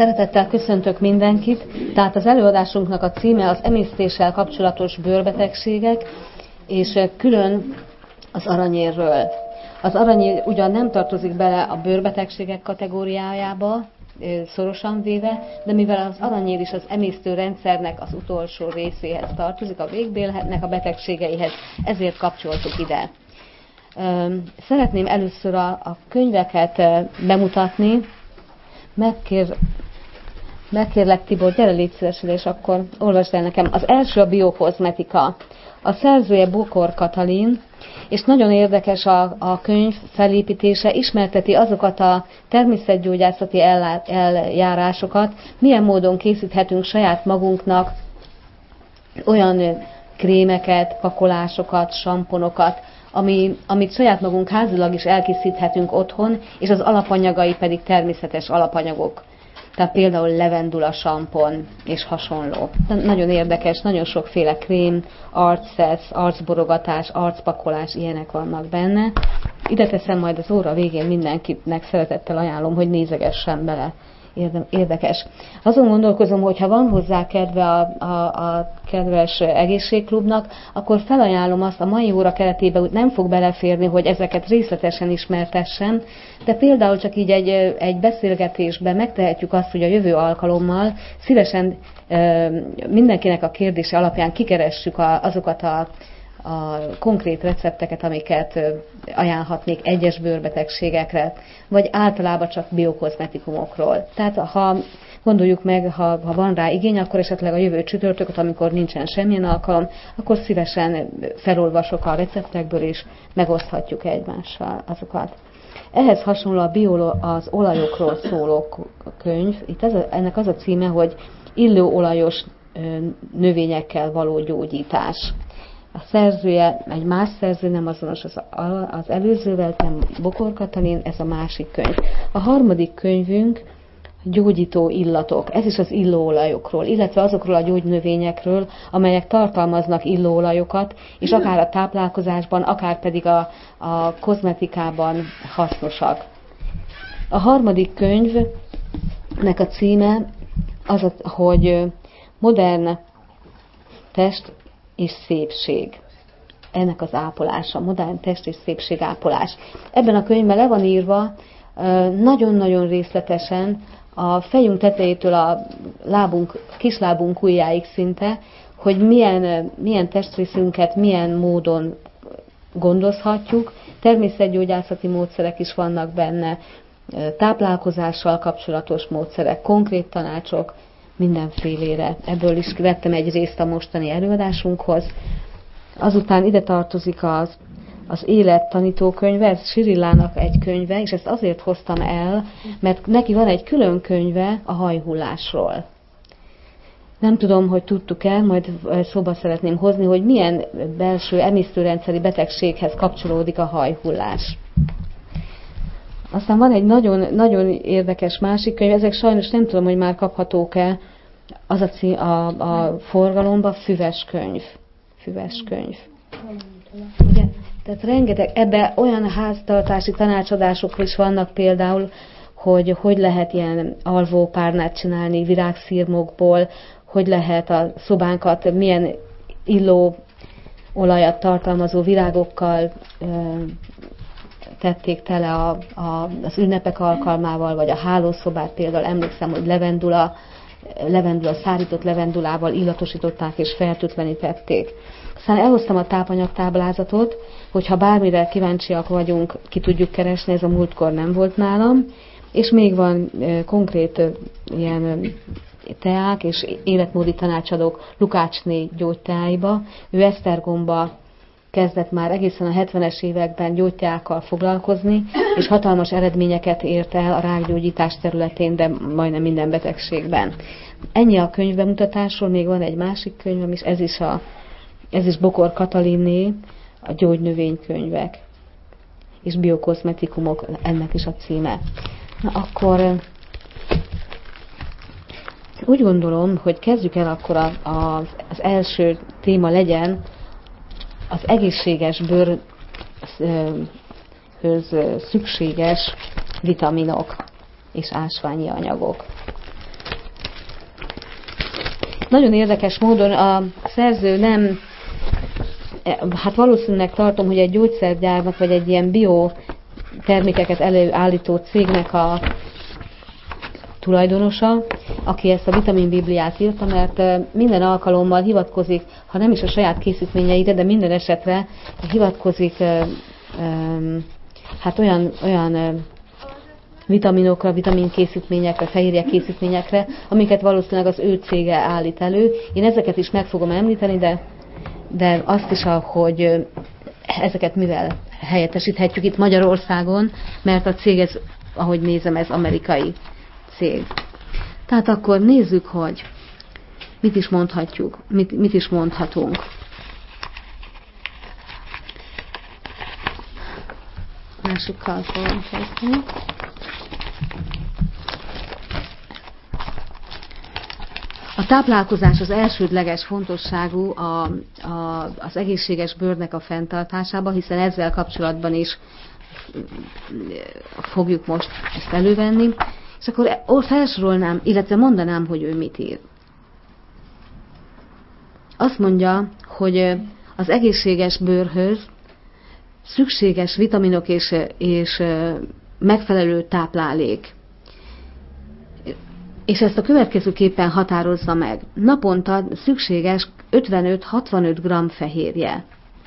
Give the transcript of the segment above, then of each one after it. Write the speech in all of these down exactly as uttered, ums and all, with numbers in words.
Szeretettel köszöntök mindenkit. Tehát az előadásunknak a címe az emésztéssel kapcsolatos bőrbetegségek, és külön az aranyérről. Az aranyér ugyan nem tartozik bele a bőrbetegségek kategóriájába, szorosan véve, de mivel az aranyér is az emésztőrendszernek az utolsó részéhez tartozik, a végbélnek a betegségeihez, ezért kapcsoltuk ide. Szeretném először a, a könyveket bemutatni. Megkér, megkérlek Tibor, gyere légy szívesen, és akkor olvasd el nekem. Az első a biokozmetika. A szerzője Bokor Katalin, és nagyon érdekes a, a könyv felépítése, ismerteti azokat a természetgyógyászati eljárásokat, milyen módon készíthetünk saját magunknak olyan krémeket, pakolásokat, samponokat, ami, amit saját magunk házilag is elkészíthetünk otthon, és az alapanyagai pedig természetes alapanyagok. Tehát például levendula sampon és hasonló. Nagyon érdekes, nagyon sokféle krém, arcszesz, arcborogatás, arcpakolás, ilyenek vannak benne. Ide teszem majd az óra végén, mindenkinek szeretettel ajánlom, hogy nézegessen bele. Érdekes. Azon gondolkozom, hogy ha van hozzá kedve a, a, a kedves egészségklubnak, akkor felajánlom azt, a mai óra keretében nem fog beleférni, hogy ezeket részletesen ismertessem, de például csak így egy, egy beszélgetésben megtehetjük azt, hogy a jövő alkalommal szívesen mindenkinek a kérdése alapján kikeressük a, azokat a a konkrét recepteket, amiket ajánlhatnék egyes bőrbetegségekre, vagy általában csak biokozmetikumokról. Tehát ha gondoljuk meg, ha, ha van rá igény, akkor esetleg a jövő csütörtököt, amikor nincsen semmilyen alkalom, akkor szívesen felolvasok a receptekből, és megoszthatjuk egymással azokat. Ehhez hasonló a bio, az olajokról szóló könyv. Itt ez a, ennek az a címe, hogy illóolajos növényekkel való gyógyítás. A szerzője egy más szerző, nem azonos az, az előzővel, nem Bokor Katalin, ez a másik könyv. A harmadik könyvünk gyógyító illatok, ez is az illóolajokról, illetve azokról a gyógynövényekről, amelyek tartalmaznak illóolajokat, és akár a táplálkozásban, akár pedig a, a kozmetikában hasznosak. A harmadik könyvnek a címe az, hogy modern test és szépség. Ennek az ápolása, modern test és szépség ápolás. Ebben a könyvben le van írva nagyon-nagyon részletesen a fejünk tetejétől a lábunk, kislábunk ujjáig szinte, hogy milyen, milyen testrészünket milyen módon gondozhatjuk. Természetgyógyászati módszerek is vannak benne, táplálkozással kapcsolatos módszerek, konkrét tanácsok, mindenfélére. Ebből is vettem egy részt a mostani előadásunkhoz. Azután ide tartozik az, az élet tanítókönyve, ez Sirillának egy könyve, és ezt azért hoztam el, mert neki van egy külön könyve a hajhullásról. Nem tudom, hogy tudtuk-e, majd szóba szeretném hozni, hogy milyen belső emésztőrendszeri betegséghez kapcsolódik a hajhullás. Aztán van egy nagyon, nagyon érdekes másik könyv, ezek sajnos nem tudom, hogy már kaphatók-e, az a, cí, a, a forgalomba füves könyv. Füves könyv. Ugye? Tehát rengeteg, ebben olyan háztartási tanácsadások is vannak például, hogy hogy lehet ilyen alvópárnát csinálni virágszirmokból, hogy lehet a szobánkat milyen illó olajat tartalmazó virágokkal tették tele a, a, az ünnepek alkalmával, vagy a hálószobát például, emlékszem, hogy levendula, levendula, szárított levendulával illatosították és fertőtlenítették. Aztán elhoztam a tápanyagtáblázatot, hogyha bármire kíváncsiak vagyunk, ki tudjuk keresni, ez a múltkor nem volt nálam, és még van e, konkrét e, ilyen teák és életmódi tanácsadók Lukácsné gyógyteáiba. Ő Esztergomba kezdett már egészen a hetvenes években gyógyteákkal foglalkozni, és hatalmas eredményeket ért el a rákgyógyítás területén, de majdnem minden betegségben. Ennyi a könyvbemutatásról, még van egy másik könyvem is, ez is, a, ez is Bokor Katalinné, a gyógynövénykönyvek és biokozmetikumok, ennek is a címe. Na akkor úgy gondolom, hogy kezdjük el akkor a, a, az első téma legyen az egészséges bőrhöz szükséges vitaminok és ásványi anyagok. nagyon érdekes módon a szerző nem, hát valószínűleg tartom, hogy egy gyógyszergyárnak, vagy egy ilyen bio termékeket előállító cégnek a tulajdonosa, aki ezt a vitaminbibliát írta, mert minden alkalommal hivatkozik, ha nem is a saját készítményeire, de minden esetre hivatkozik hát olyan, olyan vitaminokra, vitaminkészítményekre, fehérje készítményekre, amiket valószínűleg az ő cége állít elő. Én ezeket is meg fogom említeni, de, de azt is, hogy ezeket mivel helyettesíthetjük itt Magyarországon, mert a cég, ez, ahogy nézem, ez amerikai cég. Tehát akkor nézzük, hogy mit is mondhatjuk, mit, mit is mondhatunk. Másikkal fogom kezdeni. A táplálkozás az elsődleges fontosságú a, a, az egészséges bőrnek a fenntartásában, hiszen ezzel kapcsolatban is fogjuk most ezt elővenni. És akkor felsorolnám, illetve mondanám, hogy ő mit ír. Azt mondja, hogy az egészséges bőrhöz szükséges vitaminok és, és megfelelő táplálék. És ezt a következőképpen határozza meg. Naponta szükséges ötvenöt-hatvanöt gramm fehérje.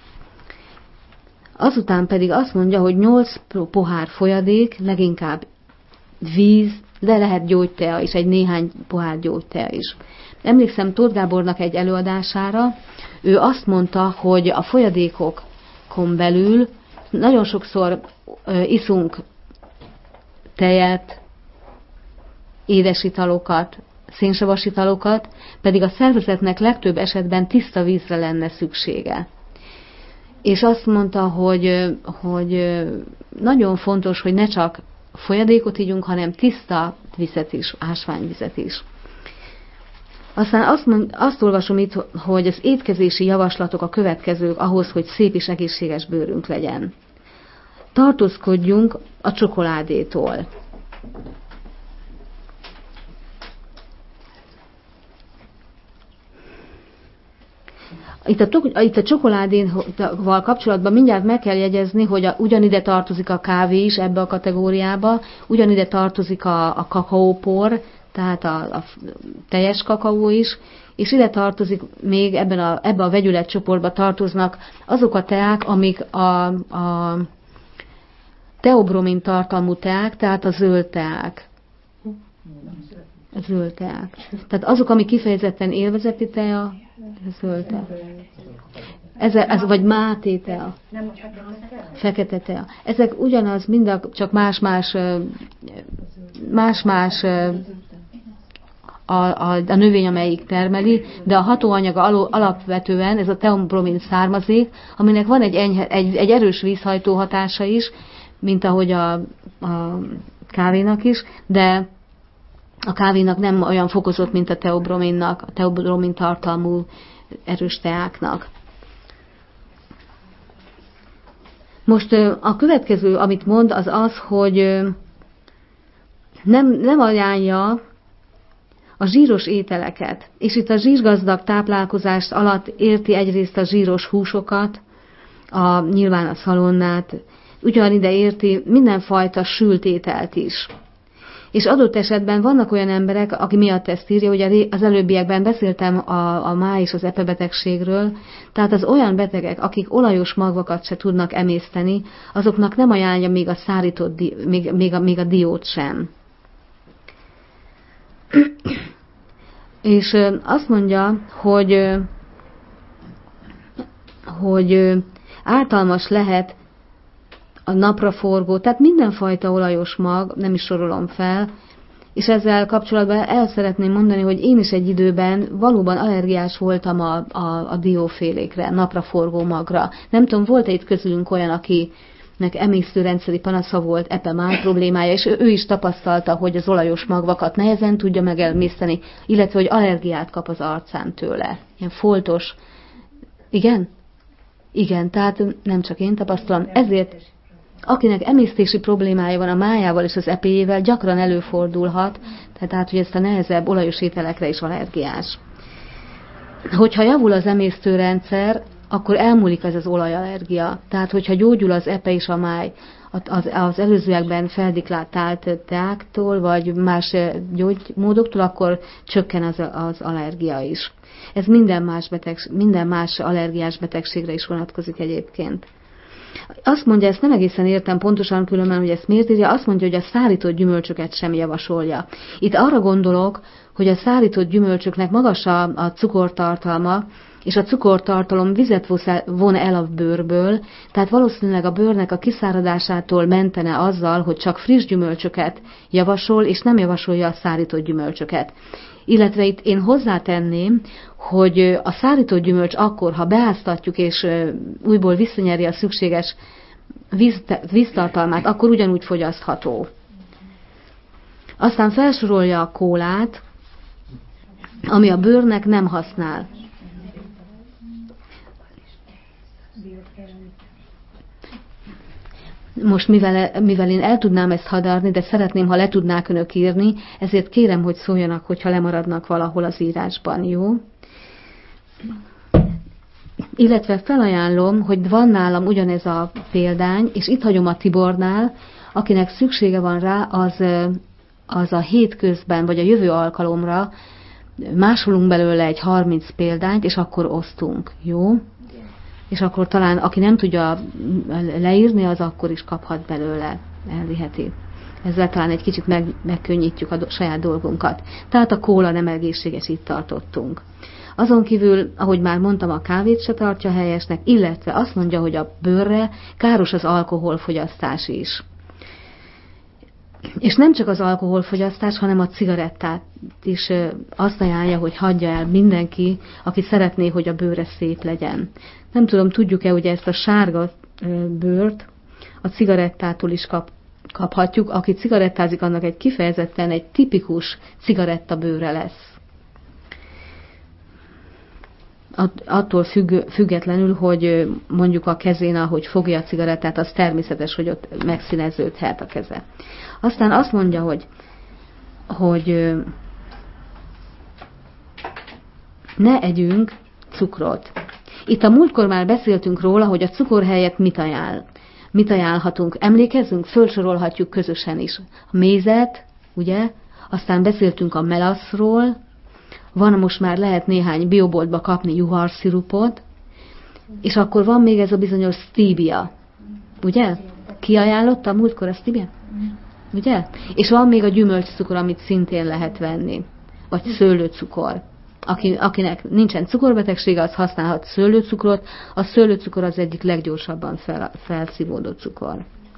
Azután pedig azt mondja, hogy nyolc pohár folyadék, leginkább víz, de lehet gyógytea is, egy néhány pohár gyógytea is. Emlékszem Tóth Gábornak egy előadására, ő azt mondta, hogy a folyadékokon belül nagyon sokszor iszunk tejet, édesitalokat, szénsavas italokat, pedig a szervezetnek legtöbb esetben tiszta vízre lenne szüksége. És azt mondta, hogy, hogy nagyon fontos, hogy ne csak folyadékot ígyunk, hanem tiszta vizet is, ásványvizet is. Aztán azt, mond, azt olvasom itt, hogy az étkezési javaslatok a következők ahhoz, hogy szép és egészséges bőrünk legyen. Tartózkodjunk a csokoládétól. Itt a, itt a csokoládéval kapcsolatban mindjárt meg kell jegyezni, hogy a, ugyanide tartozik a kávé is ebbe a kategóriába, ugyanide tartozik a, a kakaópor, tehát a, a teljes kakaó is, és ide tartozik még ebben a, ebbe a vegyületcsoportba tartoznak azok a teák, amik a, a teobromin tartalmú teák, tehát a zöld teák. A zöld teák. Tehát azok, amik kifejezetten élvezeti tea, zöld tea. Ez, ez, vagy máté tea. Fekete tea. Ezek ugyanaz, mind a, csak más-más más-más a, a, a növény, amelyik termeli, de a hatóanyaga alapvetően ez a teobromin származék, aminek van egy, enyhe, egy, egy erős vízhajtó hatása is, mint ahogy a, a kávénak is, de a kávénak nem olyan fokozott, mint a teobrominnak, a teobromin tartalmú erős teáknak. Most a következő, amit mond, az az, hogy nem, nem ajánlja a zsíros ételeket. És itt a zsírgazdag táplálkozást alatt érti egyrészt a zsíros húsokat, a, nyilván a szalonnát, ugyanide érti mindenfajta sült ételt is. És adott esetben vannak olyan emberek, aki miatt ezt írja, hogy az előbbiekben beszéltem a, a máj és az epebetegségről, tehát az olyan betegek, akik olajos magvakat se tudnak emészteni, azoknak nem ajánlja még a szárított, még, még, a, még a diót sem. És azt mondja, hogy, hogy ártalmas lehet a napraforgó, tehát mindenfajta olajos mag, nem is sorolom fel, és ezzel kapcsolatban el szeretném mondani, hogy én is egy időben valóban allergiás voltam a, a, a diófélékre, napraforgó magra. Nem tudom, volt-e itt közülünk olyan, akinek emésztőrendszeri panasza volt, epe-máj problémája, és ő, ő is tapasztalta, hogy az olajos magvakat nehezen tudja megemészteni, illetve hogy allergiát kap az arcán tőle. Ilyen foltos. Igen? Igen, tehát nem csak én tapasztalom. Ezért akinek emésztési problémája van a májával és az epéjével, gyakran előfordulhat, tehát hogy ezt a nehezebb olajos ételekre is allergiás. hogyha javul az emésztőrendszer, akkor elmúlik ez az olajallergia. Tehát, hogyha gyógyul az epe és a máj az, az előzőekben feldiklátált teáktól, vagy más gyógymódoktól, akkor csökken az, az allergia is. Ez minden más, beteg, minden más allergiás betegségre is vonatkozik egyébként. Azt mondja, ezt nem egészen értem pontosan különben, hogy ezt miért írja, azt mondja, hogy a szárított gyümölcsöket sem javasolja. Itt arra gondolok, hogy a szárított gyümölcsöknek magas a, a cukortartalma, és a cukortartalom vizet von el a bőrből, tehát valószínűleg a bőrnek a kiszáradásától mentene azzal, hogy csak friss gyümölcsöket javasol, és nem javasolja a szárított gyümölcsöket. Illetve itt én hozzátenném, hogy a szárított gyümölcs akkor, ha beáztatjuk és újból visszanyeri a szükséges víz, víztartalmát, akkor ugyanúgy fogyasztható. Aztán felsorolja a kólát, ami a bőrnek nem használ. Most mivel, mivel én el tudnám ezt hadarni, de szeretném, ha le tudnák önök írni, ezért kérem, hogy szóljanak, hogyha lemaradnak valahol az írásban, jó? Illetve felajánlom, hogy van nálam ugyanez a példány, és itt hagyom a Tibornál, akinek szüksége van rá, az, az a hét közben, vagy a jövő alkalomra másolunk belőle egy harminc példányt, és akkor osztunk, jó? És akkor talán, aki nem tudja leírni, az akkor is kaphat belőle, elviheti. Ezzel talán egy kicsit meg, megkönnyítjük a do, saját dolgunkat. Tehát a kóla nem egészséges, itt tartottunk. Azon kívül, ahogy már mondtam, a kávét se tartja helyesnek, illetve azt mondja, hogy a bőrre káros az alkoholfogyasztás is. És nem csak az alkoholfogyasztás, hanem a cigarettát is azt ajánlja, hogy hagyja el mindenki, aki szeretné, hogy a bőre szép legyen. Nem tudom, tudjuk-e, hogy ezt a sárga bőrt a cigarettától is kap, kaphatjuk. Aki cigarettázik, annak egy kifejezetten egy tipikus cigarettabőre lesz. Attól függ, függetlenül, hogy mondjuk a kezén, ahogy fogja a cigarettát, az természetes, hogy ott megszíneződhet a keze. Aztán azt mondja, hogy, hogy ne együnk cukrot. Itt a múltkor már beszéltünk róla, hogy a cukor helyett mit ajánl. Mit ajánlhatunk? Emlékezzünk, felsorolhatjuk közösen is. A mézet, ugye? Aztán beszéltünk a melaszról, van most már lehet néhány bioboltba kapni juharszirupot, és akkor van még ez a bizonyos stevia, ugye? Ki ajánlotta a múltkor a stevia? Ugye? És van még a gyümölcscukor, amit szintén lehet venni, vagy szőlőcukor. Aki, akinek nincsen cukorbetegsége, az használhat szőlőcukrot. A szőlőcukor az egyik leggyorsabban fel, felszívódó cukor.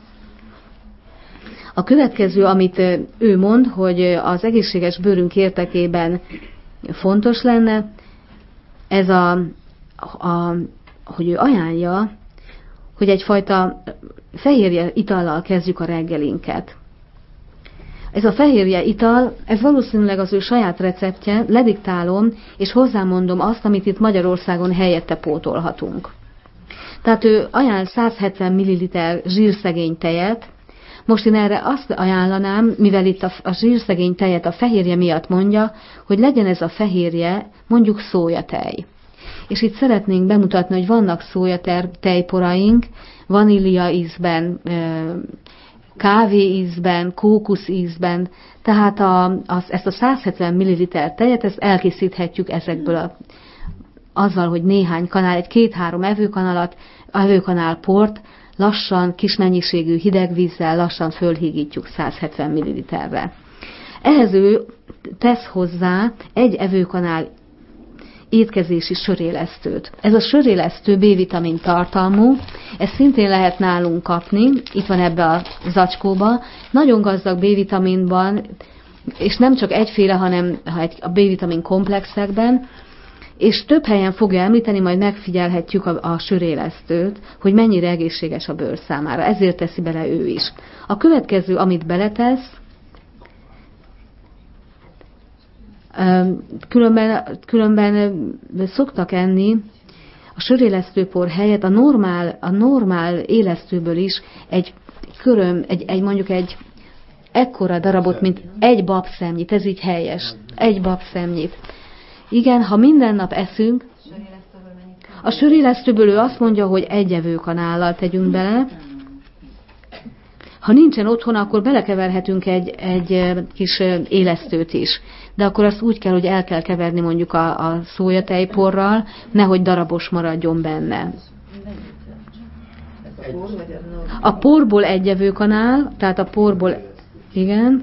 A következő, amit ő mond, hogy az egészséges bőrünk érdekében fontos lenne, ez a, a hogy ő ajánlja, hogy egyfajta fehérje itallal kezdjük a reggelinket. Ez a fehérje ital, ez valószínűleg az ő saját receptje, lediktálom, és hozzámondom azt, amit itt Magyarországon helyette pótolhatunk. Tehát ő ajánl száz hetven milliliter zsírszegény tejet. Most én erre azt ajánlanám, mivel itt a, a zsírszegény tejet a fehérje miatt mondja, hogy legyen ez a fehérje mondjuk szójatej. És itt szeretnénk bemutatni, hogy vannak szójatejporaink, vanília ízben, kávé ízben, kókusz ízben, tehát a, az, ezt a száz hetven milliliter tejet, ezt elkészíthetjük ezekből a, azzal, hogy néhány kanál, egy két-három evőkanalat, evőkanál port, lassan, kis mennyiségű hideg vízzel lassan fölhígítjuk száz hetven milliliterre. Ehhez ő tesz hozzá egy evőkanál étkezési sörélesztőt. Ez a sörélesztő B-vitamin tartalmú, ezt szintén lehet nálunk kapni, itt van ebbe a zacskóba, nagyon gazdag B-vitaminban, és nem csak egyféle, hanem a B-vitamin komplexekben, és több helyen fogja említeni, majd megfigyelhetjük a, a sörélesztőt, hogy mennyire egészséges a bőr számára. Ezért teszi bele ő is. A következő, amit beletesz, különben, különben szoktak enni a sörélesztőpor helyett a normál, a normál élesztőből is egy köröm, egy, egy mondjuk egy ekkora darabot, mint egy babszemnyit, ez így helyes, egy babszemnyit. Igen, ha minden nap eszünk, a sörélesztőből ő azt mondja, hogy egy evőkanállal tegyünk bele. Ha nincsen otthon, akkor belekeverhetünk egy, egy kis élesztőt is. De akkor azt úgy kell, hogy el kell keverni mondjuk a, a szójatejporral, nehogy darabos maradjon benne. A porból egy evőkanál, tehát a porból, igen,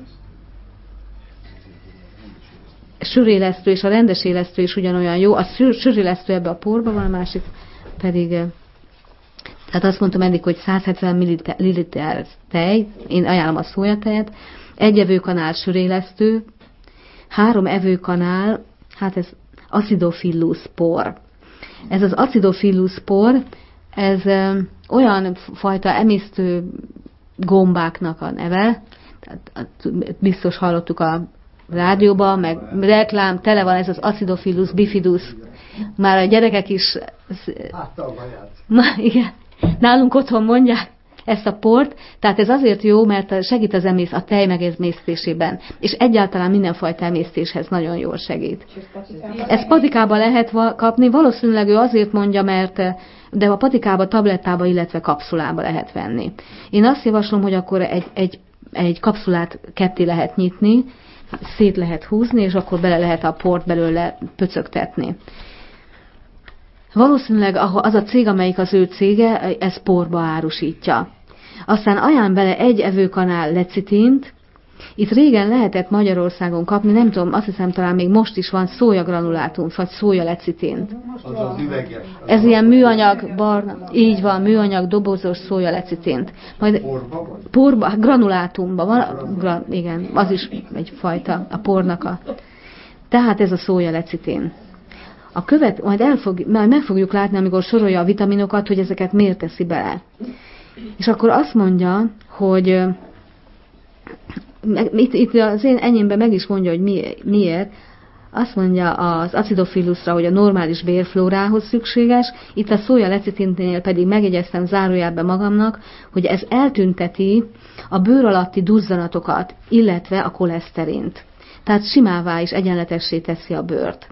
sörélesztő és a rendes élesztő is ugyanolyan jó. A sörélesztő ebbe a porba van, a másik pedig, tehát azt mondtam eddig, hogy száz hetven milliliter tej, én ajánlom a szójatejet, egy evőkanál sörélesztő, három evőkanál, hát ez acidophilus por. Ez az acidophilus por, ez olyan fajta emésztő gombáknak a neve, tehát biztos hallottuk a rádióban, meg reklám, tele van ez az acidophilus bifidus. Már a gyerekek is... Ma, igen, nálunk otthon mondják ezt a port, tehát ez azért jó, mert segít az emész, a tej megemésztésében, és egyáltalán mindenfajta emésztéshez nagyon jól segít. Ezt patikába lehet kapni, valószínűleg ő azért mondja, mert de a patikába, tablettába, illetve kapszulába lehet venni. Én azt javaslom, hogy akkor egy, egy, egy kapszulát ketté lehet nyitni, szét lehet húzni, és akkor bele lehet a port belőle pöcögtetni. Valószínűleg az a cég, amelyik az ő cége, ez porba árusítja. Aztán ajánl bele egy evőkanál lecitint. Itt régen lehetett Magyarországon kapni, nem tudom, azt hiszem talán még most is van szójagranulátum, vagy szójalecitint. Az az üveges. Az Ez ilyen műanyag, barna, így van, műanyag dobozos szójalecitint. Majd porba van? Porba, granulátumban van, gra, igen, az is egy fajta, a pornak a. Tehát ez a szójalecitin. A követ, majd, elfog, majd meg fogjuk látni, amikor sorolja a vitaminokat, hogy ezeket miért teszi bele. És akkor azt mondja, hogy itt, itt az én enyémben meg is mondja, hogy miért. Azt mondja az acidophilusra, hogy a normális bérflórához szükséges, itt a szójalecitinnél pedig megjegyeztem zárójelben magamnak, hogy ez eltünteti a bőr alatti duzzanatokat, illetve a koleszterint. Tehát simává is egyenletessé teszi a bőrt.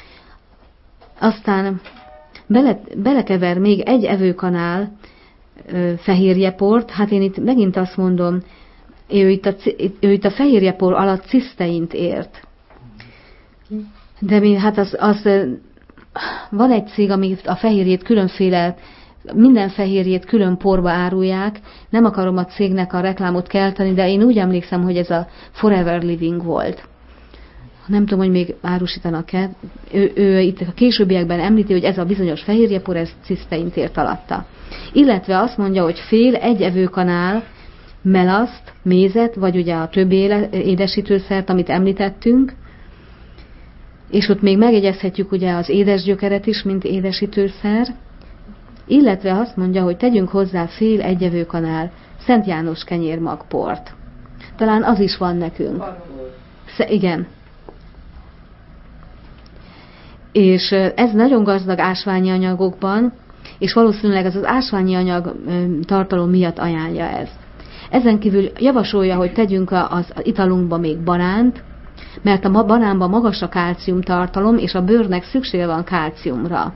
Aztán bele, belekever még egy evőkanál ö, fehérjeport, hát én itt megint azt mondom, ő itt a, ő itt a fehérjepor alatt ciszteint ért. De mi, hát az, az, van egy cég, ami a fehérjét különféle, minden fehérjét külön porba árulják, nem akarom a cégnek a reklámot kelteni, de én úgy emlékszem, hogy ez a Forever Living volt. Nem tudom, hogy még árusítanak-e. Ő, ő itt a későbbiekben említi, hogy ez a bizonyos fehérjepor, ez ciszteint ért alatta. Illetve azt mondja, hogy fél egy evőkanál melaszt, mézet, vagy ugye a többi édesítőszert, amit említettünk, és ott még megjegyezhetjük ugye az édesgyökeret is, mint édesítőszer, illetve azt mondja, hogy tegyünk hozzá fél egy evőkanál Szent János kenyérmagport. Talán az is van nekünk. Sze, igen. És ez nagyon gazdag ásványi anyagokban, és valószínűleg ez az ásványi anyag tartalom miatt ajánlja ezt. Ezen kívül javasolja, hogy tegyünk az italunkba még banánt, mert a banánban magas a kálcium tartalom, és a bőrnek szüksége van kálciumra.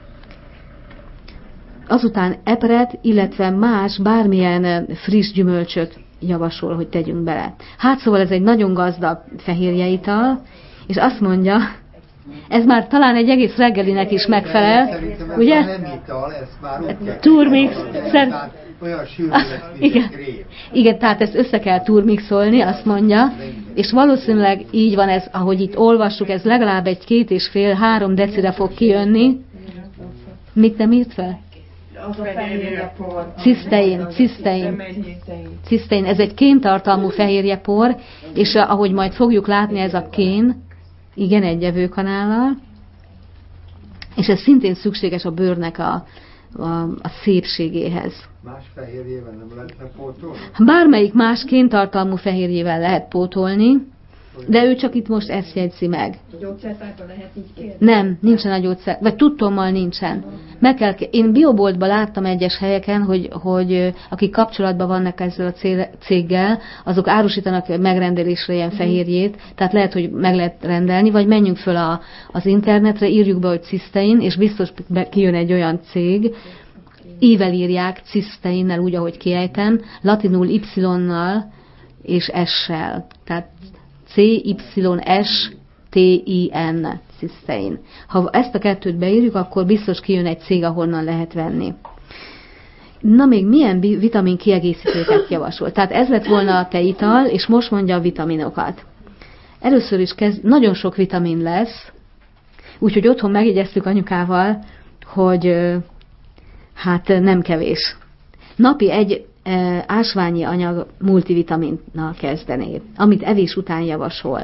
Azután epret, illetve más, bármilyen friss gyümölcsöt javasol, hogy tegyünk bele. Hát szóval ez egy nagyon gazdag fehérjeital, és azt mondja, ez már talán egy egész reggelinek is megfelel, szerintem ez ugye? nem ital, ez már úgy kell. Turmix, szer... olyan sűrű lesz, mint igen. egy krém. Igen, tehát ezt össze kell turmixolni, azt mondja, és valószínűleg így van ez, ahogy itt olvassuk, ez legalább egy két és fél, három decire fog kijönni. Mit nem írt fel? Az a fehérjepor. Cisztein, cisztein. Cisztein, ez egy kéntartalmú fehérjepor, és ahogy majd fogjuk látni, ez a kén, igen, egy evőkanállal, és ez szintén szükséges a bőrnek a, a, a szépségéhez. Más fehérjével nem lehetne pótolni? Bármelyik más kéntartalmú fehérjével lehet pótolni, De ő csak itt most ezt jegyzi meg. A gyógyszertárban lehet így kérni? Nem, nincsen a gyógyszer, vagy tudtommal nincsen. Meg kell, én bioboltban láttam egyes helyeken, hogy, hogy akik kapcsolatban vannak ezzel a céggel, azok árusítanak megrendelésre ilyen fehérjét, tehát lehet, hogy meg lehet rendelni, vagy menjünk föl a, az internetre, írjuk be, hogy Cystein, és biztos kijön egy olyan cég, ível írják, Cysteinnel, úgy, ahogy kiejtem, latinul Y-nal és S-sel. Tehát C Y S T I N, Cystein. Ha ezt a kettőt beírjuk, akkor biztos kijön egy cég, ahonnan lehet venni. Na még milyen vitamin kiegészítőket javasol? Tehát ez lett volna a tejital, és most mondja a vitaminokat. Először is kezd, nagyon sok vitamin lesz, úgyhogy otthon megjegyeztük anyukával, hogy hát nem kevés. Napi egy e, ásványi anyag multivitaminnal kezdené, amit evés után javasol.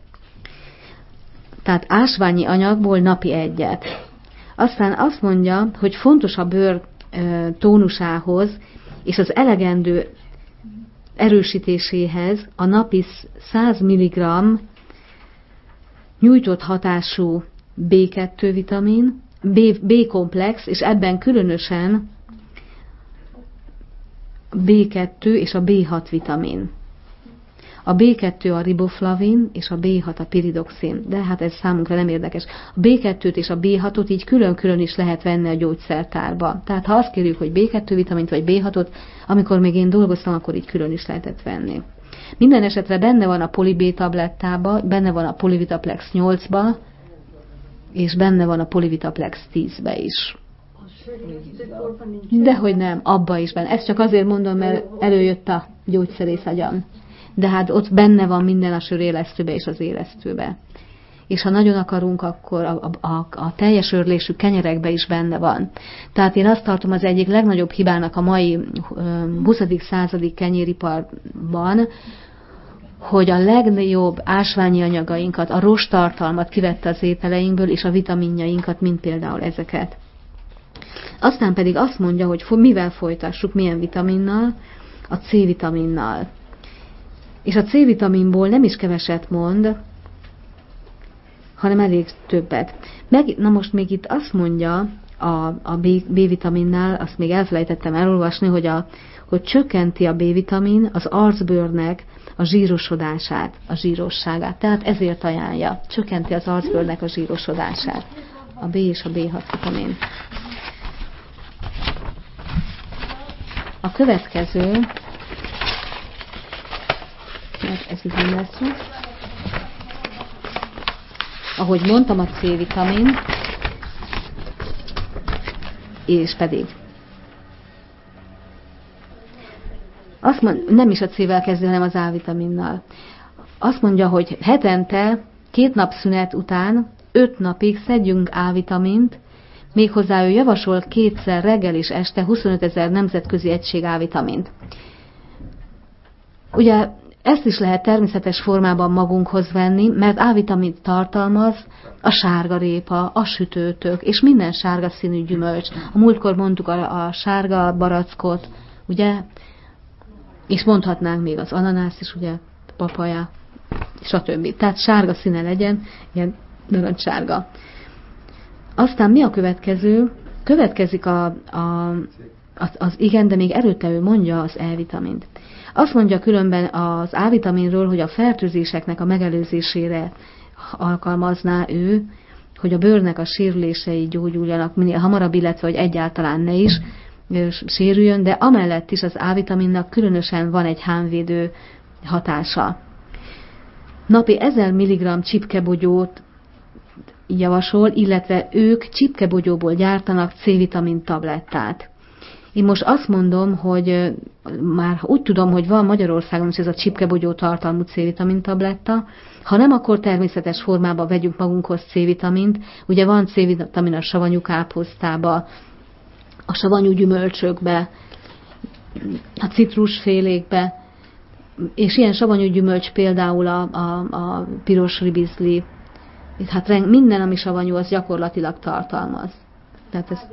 Tehát ásványi anyagból napi egyet. Aztán azt mondja, hogy fontos a bőr e, tónusához és az elegendő erősítéséhez a napi száz milligramm nyújtott hatású bé kettő vitamin, B, B-komplex, és ebben különösen bé kettő és a bé hat vitamin. A bé kettő a riboflavin, és a bé hat a piridoxin, de hát ez számunkra nem érdekes. A bé kettőt és a bé hatot így külön-külön is lehet venni a gyógyszertárba. Tehát ha azt kérjük, hogy bé kettő vitamint vagy bé hatot, amikor még én dolgoztam, akkor így külön is lehetett venni. Minden esetre benne van a Poly-B tablettába, benne van a Polyvitaplex nyolcba, és benne van a Polyvitaplex tízbe is. Dehogy nem, abba is benne. Ezt csak azért mondom, mert előjött a gyógyszerész agyam. De hát ott benne van minden a sörélesztőbe és az élesztőbe. És ha nagyon akarunk, akkor a, a, a, a teljes örlésű kenyerekbe is benne van. Tehát én azt tartom az egyik legnagyobb hibának a mai huszadik századi kenyériparban, hogy a legnagyobb ásványi anyagainkat, a rosttartalmat kivette az ételeinkből, és a vitaminjainkat, mint például ezeket. Aztán pedig azt mondja, hogy mivel folytassuk, milyen vitaminnal, a C-vitaminnal. És a C-vitaminból nem is keveset mond, hanem elég többet. Meg, na most még itt azt mondja a, a B-vitaminnál, azt még elfelejtettem elolvasni, hogy, a, hogy csökkenti a B-vitamin az arcbőrnek a zsírosodását, a zsírosságát. Tehát ezért ajánlja. Csökkenti az arcbőrnek a zsírosodását. A B és a bé hat vitamin. A következő, mert ez így nem lesz, ahogy mondtam, a C-vitamin, és pedig azt mond, nem is a C-vel kezdő, hanem az A-vitaminnal. Azt mondja, hogy hetente, két nap szünet után, öt napig szedjünk A-vitamint, méghozzá ő javasol kétszer reggel és este huszonötezer nemzetközi egység A-vitamint. Ugye ezt is lehet természetes formában magunkhoz venni, mert A-vitamint tartalmaz a sárgarépa, a sütőtök, és minden sárga színű gyümölcs. A múltkor mondtuk a, a sárga barackot, ugye? És mondhatnánk még az ananász is, ugye? Papaja, stb. Tehát sárga színe legyen, ilyen narancssárga. Aztán mi a következő? Következik a, a, az, az igen, de még előtte ő mondja az E-vitamint. Azt mondja különben az A-vitaminról, hogy a fertőzéseknek a megelőzésére alkalmazná ő, hogy a bőrnek a sérülései gyógyuljanak minél hamarabb, illetve hogy egyáltalán ne is sérüljön, de amellett is az A-vitaminnak különösen van egy hámvédő hatása. Napi ezer milligramm csipkebogyót javasol, illetve ők csipkebogyóból gyártanak C-vitamin tablettát. Én most azt mondom, hogy már úgy tudom, hogy van Magyarországon is ez a csipkebogyó tartalmú C-vitamin tabletta. Ha nem, akkor természetes formában vegyünk magunkhoz C-vitamint. Ugye van C-vitamin a savanyú káposztába, a savanyú gyümölcsökbe, a citrusfélékbe, és ilyen savanyú gyümölcs például a, a, a piros ribizli. Hát minden, ami savanyú, az gyakorlatilag tartalmaz. Tehát ez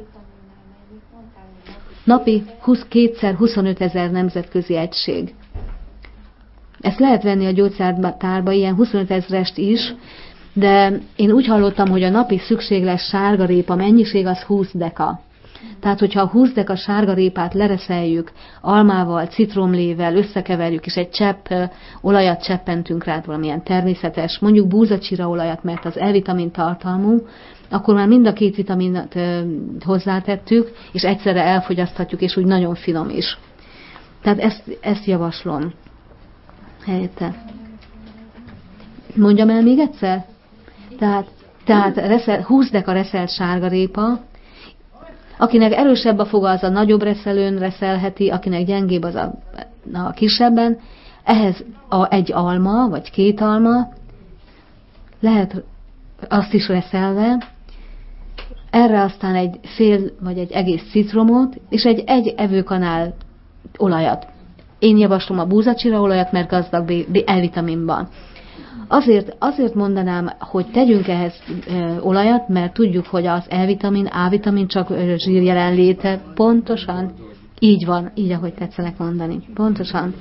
napi kétszer huszonötezer nemzetközi egység. ezt lehet venni a gyógyszertárba, ilyen huszonöt ezrest is, de én úgy hallottam, hogy a napi szükséges sárgarépa mennyiség az húsz deka. Tehát, hogyha a húsz deka sárgarépát lereszeljük, almával, citromlével összekeverjük, és egy csepp olajat cseppentünk rá, valamilyen természetes, mondjuk búzacsira olajat, mert az E-vitamin tartalmú, akkor már mind a két vitamint hozzátettük, és egyszerre elfogyaszthatjuk, és úgy nagyon finom is. Tehát ezt, ezt javaslom helyette. Mondjam el még egyszer? Tehát, tehát reszel, húsz deka reszelt sárgarépa, akinek erősebb a foga, az a nagyobb reszelőn reszelheti, akinek gyengébb, az a, a kisebben. Ehhez a, egy alma, vagy két alma, lehet azt is reszelve, erre aztán egy fél, vagy egy egész citromot, és egy egy evőkanál olajat. Én javaslom a búzacsira olajat, mert gazdag E-vitaminban. Azért, azért mondanám, hogy tegyünk ehhez e, olajat, mert tudjuk, hogy az E-vitamin, A-vitamin csak zsír jelenléte. Pontosan. Így van, így, ahogy tetszenek mondani. Pontosan.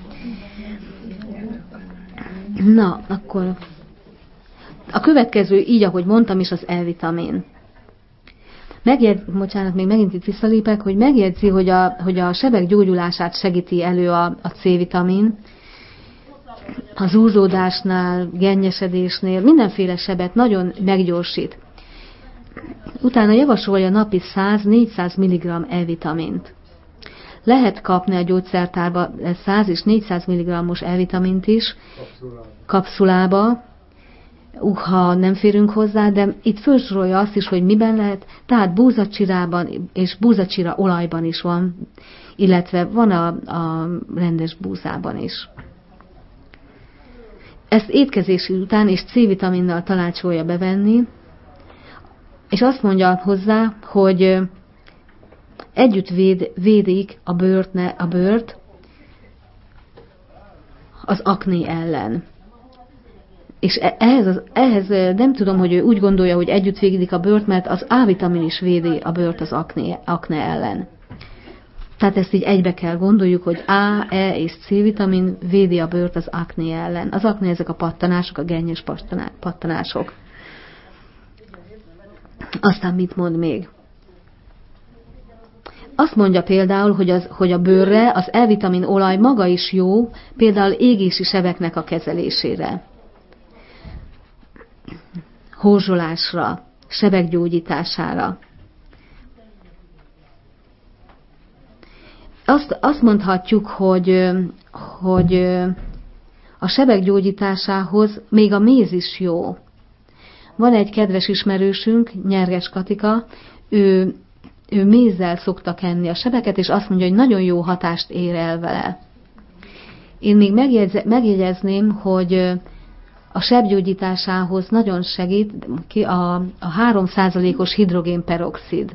Na, akkor a következő, így, ahogy mondtam is, az E-vitamin. Megjegyz, bocsánat, még megint itt visszalépek, hogy megjegyzi, hogy a, hogy a sebek gyógyulását segíti elő a, a C-vitamin, a zúzódásnál, gennyesedésnél, mindenféle sebet nagyon meggyorsít. Utána javasolja napi száz-négyszáz milligramm E-vitamint. Lehet kapni a gyógyszertárba száz és négyszáz milligrammos E-vitamint is, kapszulába, ha nem férünk hozzá, de itt felsorolja azt is, hogy miben lehet, tehát búzacsirában és búzacsira olajban is van, illetve van a, a rendes búzában is. Ezt étkezés után és C-vitaminnal tanácsolja bevenni, és azt mondja hozzá, hogy együtt véd, védik a bőrt, a bőrt az akné ellen. És ehhez, az, ehhez nem tudom, hogy ő úgy gondolja, hogy együtt védik a bőrt, mert az A-vitamin is védi a bőrt az akné, akné ellen. Tehát ezt így egybe kell gondoljuk, hogy A, E és C-vitamin védi a bőrt az akné ellen. Az akné ezek a pattanások, a gennyes pattanások. Aztán mit mond még? Azt mondja például, hogy, az, hogy a bőrre az E-vitamin olaj maga is jó, például égési sebeknek a kezelésére, horzsolásra, sebek gyógyítására. Azt, azt mondhatjuk, hogy, hogy a sebek gyógyításához még a méz is jó. Van egy kedves ismerősünk, Nyerges Katika, ő, ő mézzel szokta kenni a sebeket, és azt mondja, hogy nagyon jó hatást ér el vele. Én még megjegyez, megjegyezném, hogy a sebgyógyításához nagyon segít ki a, a három százalékos hidrogénperoxid.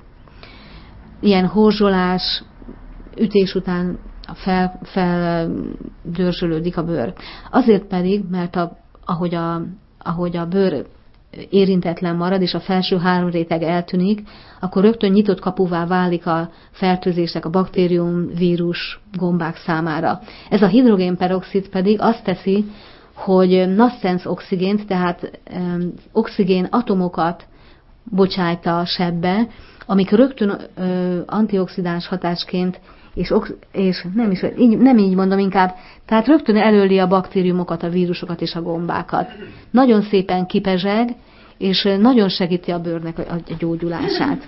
Ilyen horzsolás, ütés után fel, feldörzsölődik a bőr. Azért pedig, mert a, ahogy, a, ahogy a bőr érintetlen marad, és a felső három réteg eltűnik, akkor rögtön nyitott kapuvá válik a fertőzések, a baktérium, vírus, gombák számára. Ez a hidrogénperoxid pedig azt teszi, hogy nasszens oxigént, tehát um, oxigén atomokat bocsájt a sebbe, amik rögtön ö, antioxidáns hatásként, és, ox- és nem, is, így, nem így mondom inkább, tehát rögtön előli a baktériumokat, a vírusokat és a gombákat. Nagyon szépen kipezseg, és nagyon segíti a bőrnek a, a gyógyulását.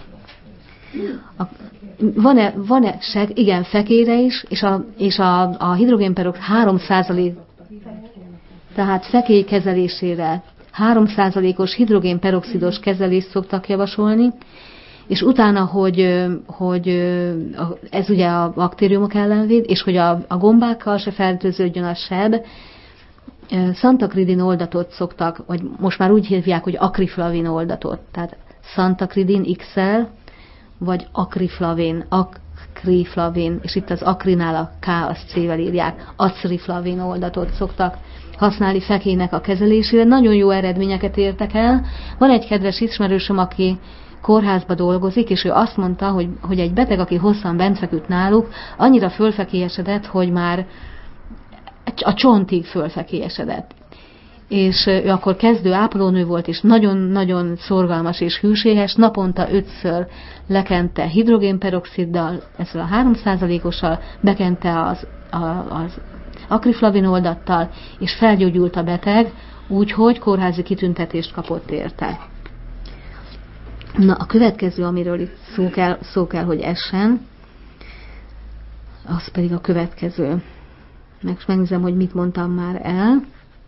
A, van-e, van-e seg, igen, fekére is, és a, és a, a hidrogénperoxid három százalék, tehát fekély kezelésére három százalékos hidrogénperoxidos kezelést szoktak javasolni, és utána, hogy, hogy ez ugye a baktériumok ellen véd, és hogy a, a gombákkal se fertőződjön a seb, szantakridin oldatot szoktak, vagy most már úgy hívják, hogy akriflavin oldatot, tehát szantakridin iksz el, vagy akriflavin, akriflavin, és itt az akrinál a K, az C-vel írják, acriflavin oldatot szoktak használni fekének a kezelésére. Nagyon jó eredményeket értek el. Van egy kedves ismerősöm, aki kórházba dolgozik, és ő azt mondta, hogy, hogy egy beteg, aki hosszan bent feküdt náluk, annyira fölfekélyesedett, hogy már a csontig fölfekélyesedett. És ő akkor kezdő ápolónő volt, és nagyon-nagyon szorgalmas és hűséges, naponta ötször lekente hidrogénperoxiddal, ezzel a három százalékossal, bekente az, a, az akriflavinoldattal, és felgyógyult a beteg, úgyhogy kórházi kitüntetést kapott érte. Na, a következő, amiről itt szó kell, szó kell, hogy essen, az pedig a következő. Meg megnézem, hogy mit mondtam már el.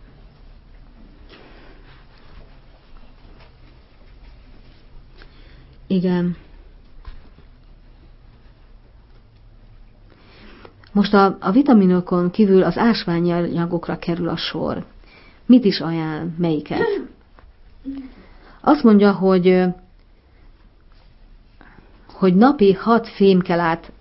Igen. Most a, a vitaminokon kívül az ásványi anyagokra kerül a sor. Mit is ajánl? Melyiket? Azt mondja, hogy, hogy napi hat fémkelát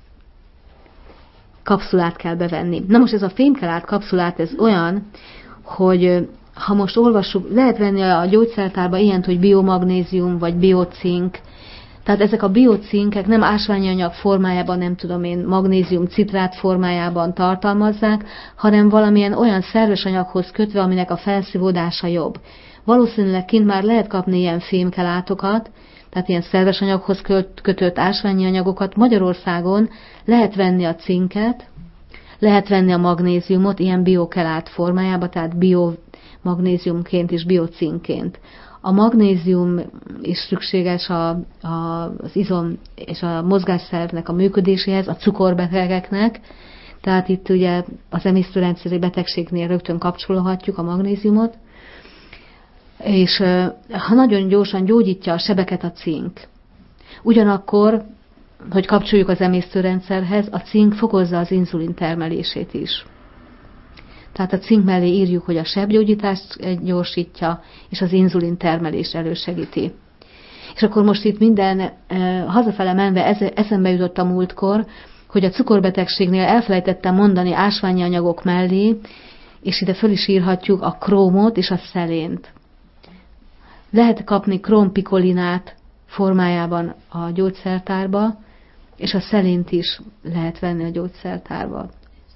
kapszulát kell bevenni. Na most ez a fémkelát kapszulát, ez olyan, hogy ha most olvassuk, lehet venni a gyógyszertárba ilyent, hogy biomagnézium, vagy biocink. Tehát ezek a biocinkek nem ásványi anyag formájában, nem tudom én, magnézium citrát formájában tartalmazzák, hanem valamilyen olyan szerves anyaghoz kötve, aminek a felszívódása jobb. Valószínűleg kint már lehet kapni ilyen fémkelátokat, tehát ilyen szerves anyaghoz kötött ásványi anyagokat. Magyarországon lehet venni a cinket, lehet venni a magnéziumot ilyen biokelát formájába, tehát biomagnéziumként és biocinként. A magnézium is szükséges a, a, az izom és a mozgásszervnek a működéséhez, a cukorbetegeknek, tehát itt ugye az emésztőrendszeri betegségnél rögtön kapcsolhatjuk a magnéziumot, és ha nagyon gyorsan gyógyítja a sebeket a cink. Ugyanakkor, hogy kapcsoljuk az emésztőrendszerhez, a cink fokozza az inzulin termelését is. Tehát a cink mellé írjuk, hogy a sebgyógyítást gyorsítja, és az inzulin termelést elősegíti. És akkor most itt minden eh, hazafele menve eszembe jutott a múltkor, hogy a cukorbetegségnél elfelejtettem mondani ásványi anyagok mellé, és ide föl is írhatjuk a krómot és a szelént. Lehet kapni krómpikolinát formájában a gyógyszertárba, és a szelént is lehet venni a gyógyszertárba.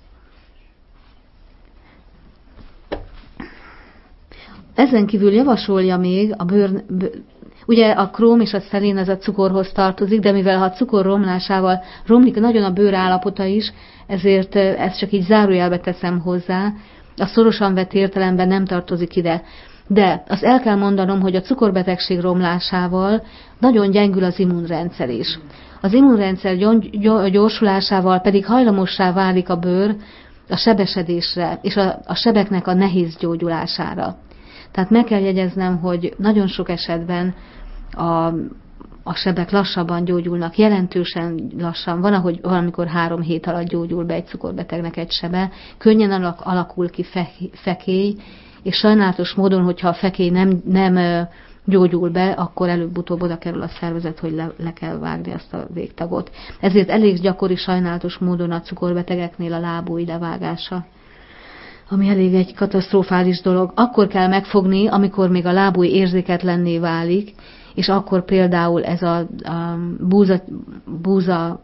Ezen kívül javasolja még a bőr, bőr, ugye a króm és a szelén az a cukorhoz tartozik, de mivel ha a cukor romlásával romlik nagyon a bőr állapota is, ezért ezt csak így zárójelbe teszem hozzá, a szorosan vett értelemben nem tartozik ide. De azt el kell mondanom, hogy a cukorbetegség romlásával nagyon gyengül az immunrendszer is. Az immunrendszer gyorsulásával pedig hajlamossá válik a bőr a sebesedésre és a, a sebeknek a nehéz gyógyulására. Tehát meg kell jegyeznem, hogy nagyon sok esetben a, a sebek lassabban gyógyulnak, jelentősen lassan. Van, ahogy valamikor három hét alatt gyógyul be egy cukorbetegnek egy sebe, könnyen alak, alakul ki fe, fekély, és sajnálatos módon, hogyha a fekély nem, nem gyógyul be, akkor előbb-utóbb oda kerül a szervezet, hogy le, le kell vágni azt a végtagot. Ezért elég gyakori sajnálatos módon a cukorbetegeknél a lábúj levágása, ami elég egy katasztrofális dolog. Akkor kell megfogni, amikor még a lábúj érzéketlenné válik, és akkor például ez a, a búza, búza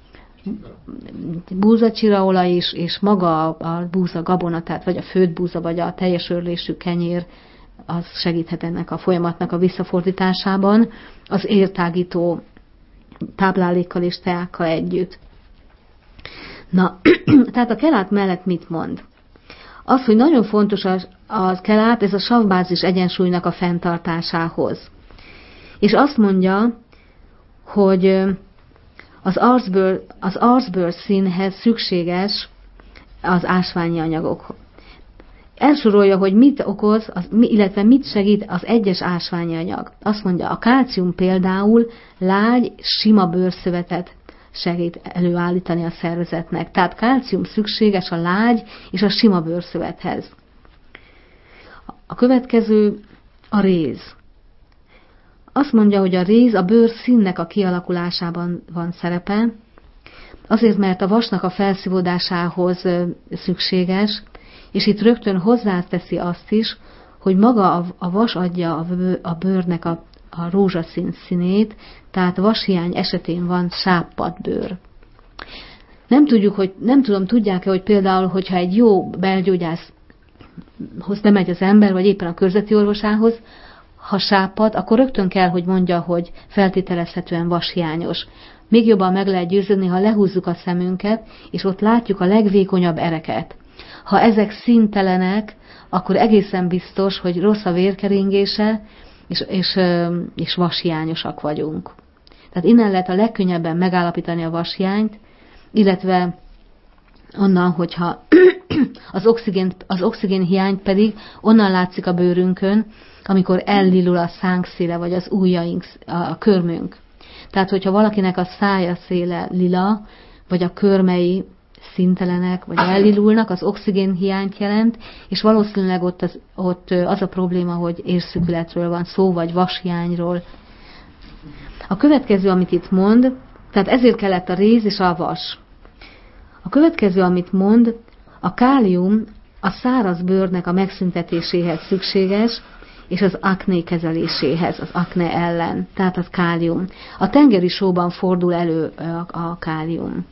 búzacsiraolaj is, és maga a búza gabona, tehát vagy a főtt búza, vagy a teljes örlésű kenyér, az segíthet ennek a folyamatnak a visszafordításában, az értágító táplálékkal és teákkal együtt. Na, tehát a kelát mellett mit mond? Az, hogy nagyon fontos a, a kelát, ez a savbázis egyensúlynak a fenntartásához. És azt mondja, hogy az arcbőr, az arcbőr színhez szükséges az ásványi anyagok. Elsorolja, hogy mit okoz, az, illetve mit segít az egyes ásványi anyag. Azt mondja, a kálcium például lágy, sima bőrszövetet segít előállítani a szervezetnek. Tehát kálcium szükséges a lágy és a sima bőrszövethez. A következő a réz. Azt mondja, hogy a réz a bőr színnek a kialakulásában van szerepe, azért, mert a vasnak a felszívódásához szükséges, és itt rögtön hozzáteszi azt is, hogy maga a vas adja a bőrnek a, a rózsaszín színét, tehát vashiány esetén van sápadt bőr. Nem tudjuk, hogy, nem tudom, tudják-e, hogy például, hogyha egy jó belgyógyászhoz bemegy az ember, vagy éppen a körzeti orvosához, ha sápad, akkor rögtön kell, hogy mondja, hogy feltételezhetően vashiányos. Még jobban meg lehet győződni, ha lehúzzuk a szemünket, és ott látjuk a legvékonyabb ereket. Ha ezek színtelenek, akkor egészen biztos, hogy rossz a vérkeringése, és, és, és vashiányosak vagyunk. Tehát innen lehet a legkönnyebben megállapítani a vashiányt, illetve onnan, hogyha az oxigén, az oxigén hiány pedig onnan látszik a bőrünkön, amikor ellilul a szánk széle, vagy az ujjaink, a körmünk. Tehát, hogyha valakinek a szája széle lila, vagy a körmei színtelenek, vagy ellilulnak, az oxigén hiányt jelent, és valószínűleg ott az, ott az a probléma, hogy érszükületről van szó, vagy vashiányról. A következő, amit itt mond, tehát ezért kellett a réz és a vas. A következő, amit mond, a kálium a száraz bőrnek a megszüntetéséhez szükséges, és az akné kezeléséhez, az akne ellen, tehát az kálium. A tengeri sóban fordul elő a kálium.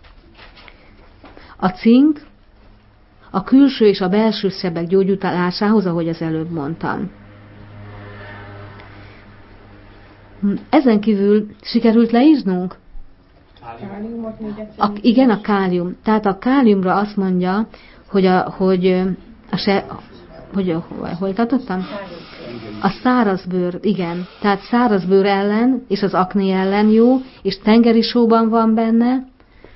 A cink a külső és a belső sebek gyógyulásához, ahogy az előbb mondtam. Ezen kívül sikerült leírnunk? A, igen, a kálium. Tehát a káliumra azt mondja, hogy a, hogy a se, hogy, hol tartottam? A szárazbőr, igen. Tehát szárazbőr ellen, és az akné ellen jó, és tengeri sóban van benne.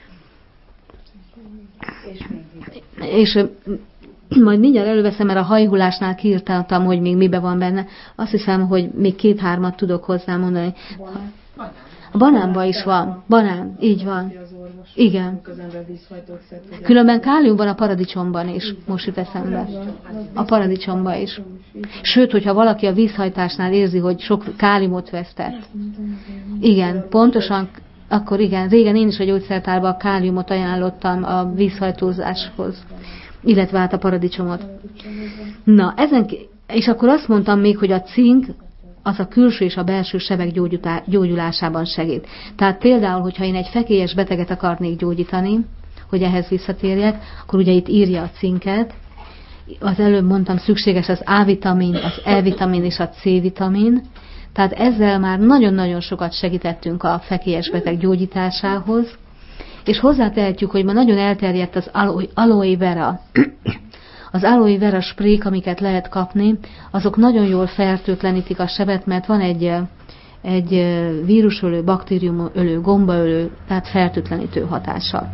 És majd mindjárt előveszem, mert a hajhulásnál kiírtáltam, hogy még mibe van benne. Azt hiszem, hogy még két-hármat tudok hozzá mondani. A banánban is van. Banán, így van. Igen. Különben kálium van a paradicsomban is, most jut eszembe. A paradicsomban is. Sőt, hogyha valaki a vízhajtásnál érzi, hogy sok káliumot vesztett. Igen, pontosan, akkor igen, régen én is a gyógyszertárban a káliumot ajánlottam a vízhajtózáshoz, illetve hát a paradicsomot. Na, ezen, és akkor azt mondtam még, hogy a cink az a külső és a belső sebek gyógyulásában segít. Tehát például, hogyha én egy fekélyes beteget akarnék gyógyítani, hogy ehhez visszatérjek, akkor ugye itt írja a cinket. Az előbb mondtam, szükséges az A-vitamin, az E-vitamin és a C-vitamin. Tehát ezzel már nagyon-nagyon sokat segítettünk a fekélyes beteg gyógyításához. És hozzátehetjük, hogy ma nagyon elterjedt az aloe vera. Az aloe vera sprék, amiket lehet kapni, azok nagyon jól fertőtlenítik a sebet, mert van egy, egy vírusölő, baktériumölő, gombaölő, tehát fertőtlenítő hatása.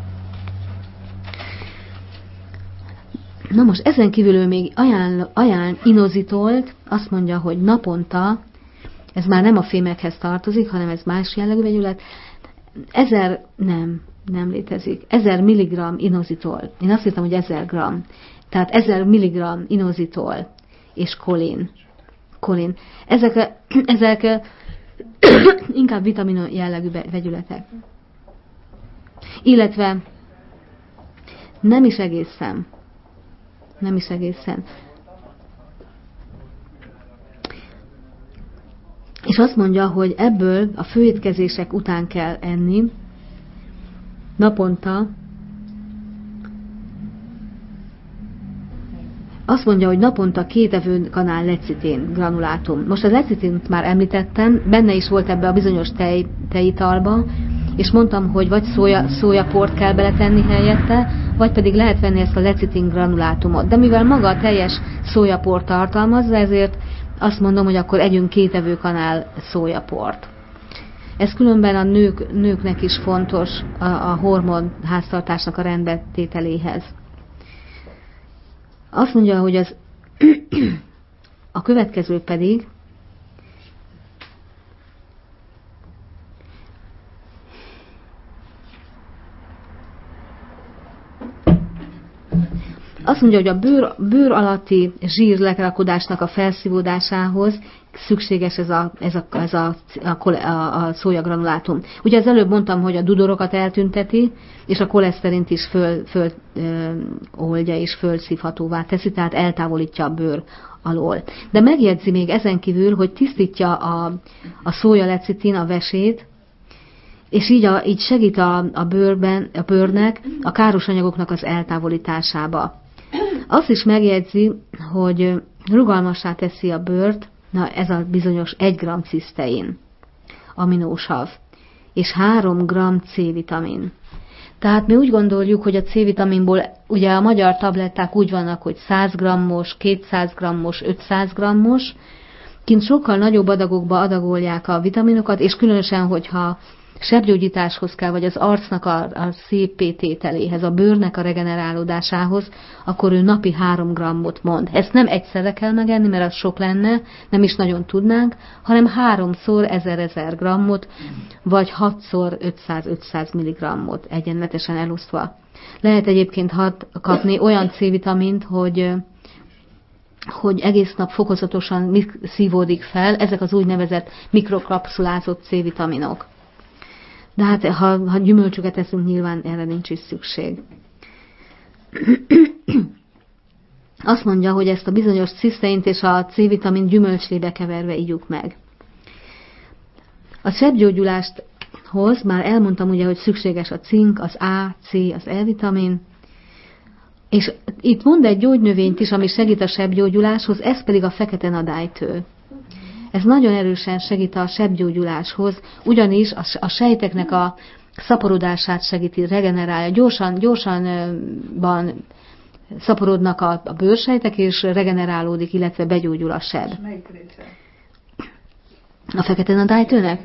Na most ezen kívül ő még ajánl, ajánl inozitolt, azt mondja, hogy naponta, ez már nem a fémekhez tartozik, hanem ez más jellegű vegyület, ezer, nem, nem létezik, ezer milligramm inozitol. Én azt hittem, hogy ezer gramm. Tehát ezer milligramm inozitol és kolin. kolin. Ezek, ezek inkább vitamin jellegű vegyületek. Illetve nem is egészen. Nem is egészen. És azt mondja, hogy ebből a főétkezések után kell enni naponta. Azt mondja, hogy naponta két evőkanál lecitén granulátum. Most a lecitint már említettem, benne is volt ebbe a bizonyos tej, tejitalba, és mondtam, hogy vagy szója, szójaport kell beletenni helyette, vagy pedig lehet venni ezt a lecitin granulátumot. De mivel maga a teljes szójaport tartalmazza, ezért azt mondom, hogy akkor együnk két evőkanál szójaport. Ez különben a nők, nőknek is fontos a, a hormon háztartásnak a rendbetételéhez. Azt mondja, hogy az a következő pedig azt mondja, hogy a bőr, bőr alatti zsír lekerakodásnak a felszívódásához szükséges ez a, ez a, ez a, a, a, a szójagranulátum. Ugye az előbb mondtam, hogy a dudorokat eltünteti, és a koleszterint is föl, föl ö, oldja és fölszívhatóvá teszi, tehát eltávolítja a bőr alól. De megjegyzi még ezen kívül, hogy tisztítja a, a szójalecitin, a vesét, és így, a, így segít a, a, bőrben, a bőrnek a káros anyagoknak az eltávolításába. Azt is megjegyzi, hogy rugalmassá teszi a bőrt, na ez a bizonyos egy gramm cisztein, aminósav, és három gramm C-vitamin. Tehát mi úgy gondoljuk, hogy a C-vitaminból, ugye a magyar tabletták úgy vannak, hogy száz grammos, kétszáz grammos, ötszáz grammos, kint sokkal nagyobb adagokba adagolják a vitaminokat, és különösen, hogyha sebgyógyításhoz kell, vagy az arcnak a, a szépé tételéhez, a bőrnek a regenerálódásához, akkor ő napi három grammot mond. Ezt nem egyszerre kell megenni, mert az sok lenne, nem is nagyon tudnánk, hanem háromszor ezer-ezer grammot, vagy hatszor ötszáz-ötszáz milligrammot egyenletesen elosztva. Lehet egyébként hat kapni olyan C-vitamint, hogy hogy egész nap fokozatosan szívódik fel, ezek az úgynevezett mikrokapszulázott C-vitaminok. De hát, ha, ha gyümölcsöket eszünk, nyilván erre nincs is szükség. Azt mondja, hogy ezt a bizonyos ciszteint és a C-vitamin gyümölcslébe keverve igyuk meg. A sebgyógyuláshoz már elmondtam ugye, hogy szükséges a cink, az A, C, az E-vitamin, és itt mond egy gyógynövényt is, ami segít a sebgyógyuláshoz, ez pedig a fekete nadálytő. Ez nagyon erősen segít a sebgyógyuláshoz, ugyanis a sejteknek a szaporodását segíti, regenerálja. Gyorsan, gyorsanban szaporodnak a, a bőrsejtek, és regenerálódik, illetve begyógyul a seb. Melyik része? A fekete nadálytőnek?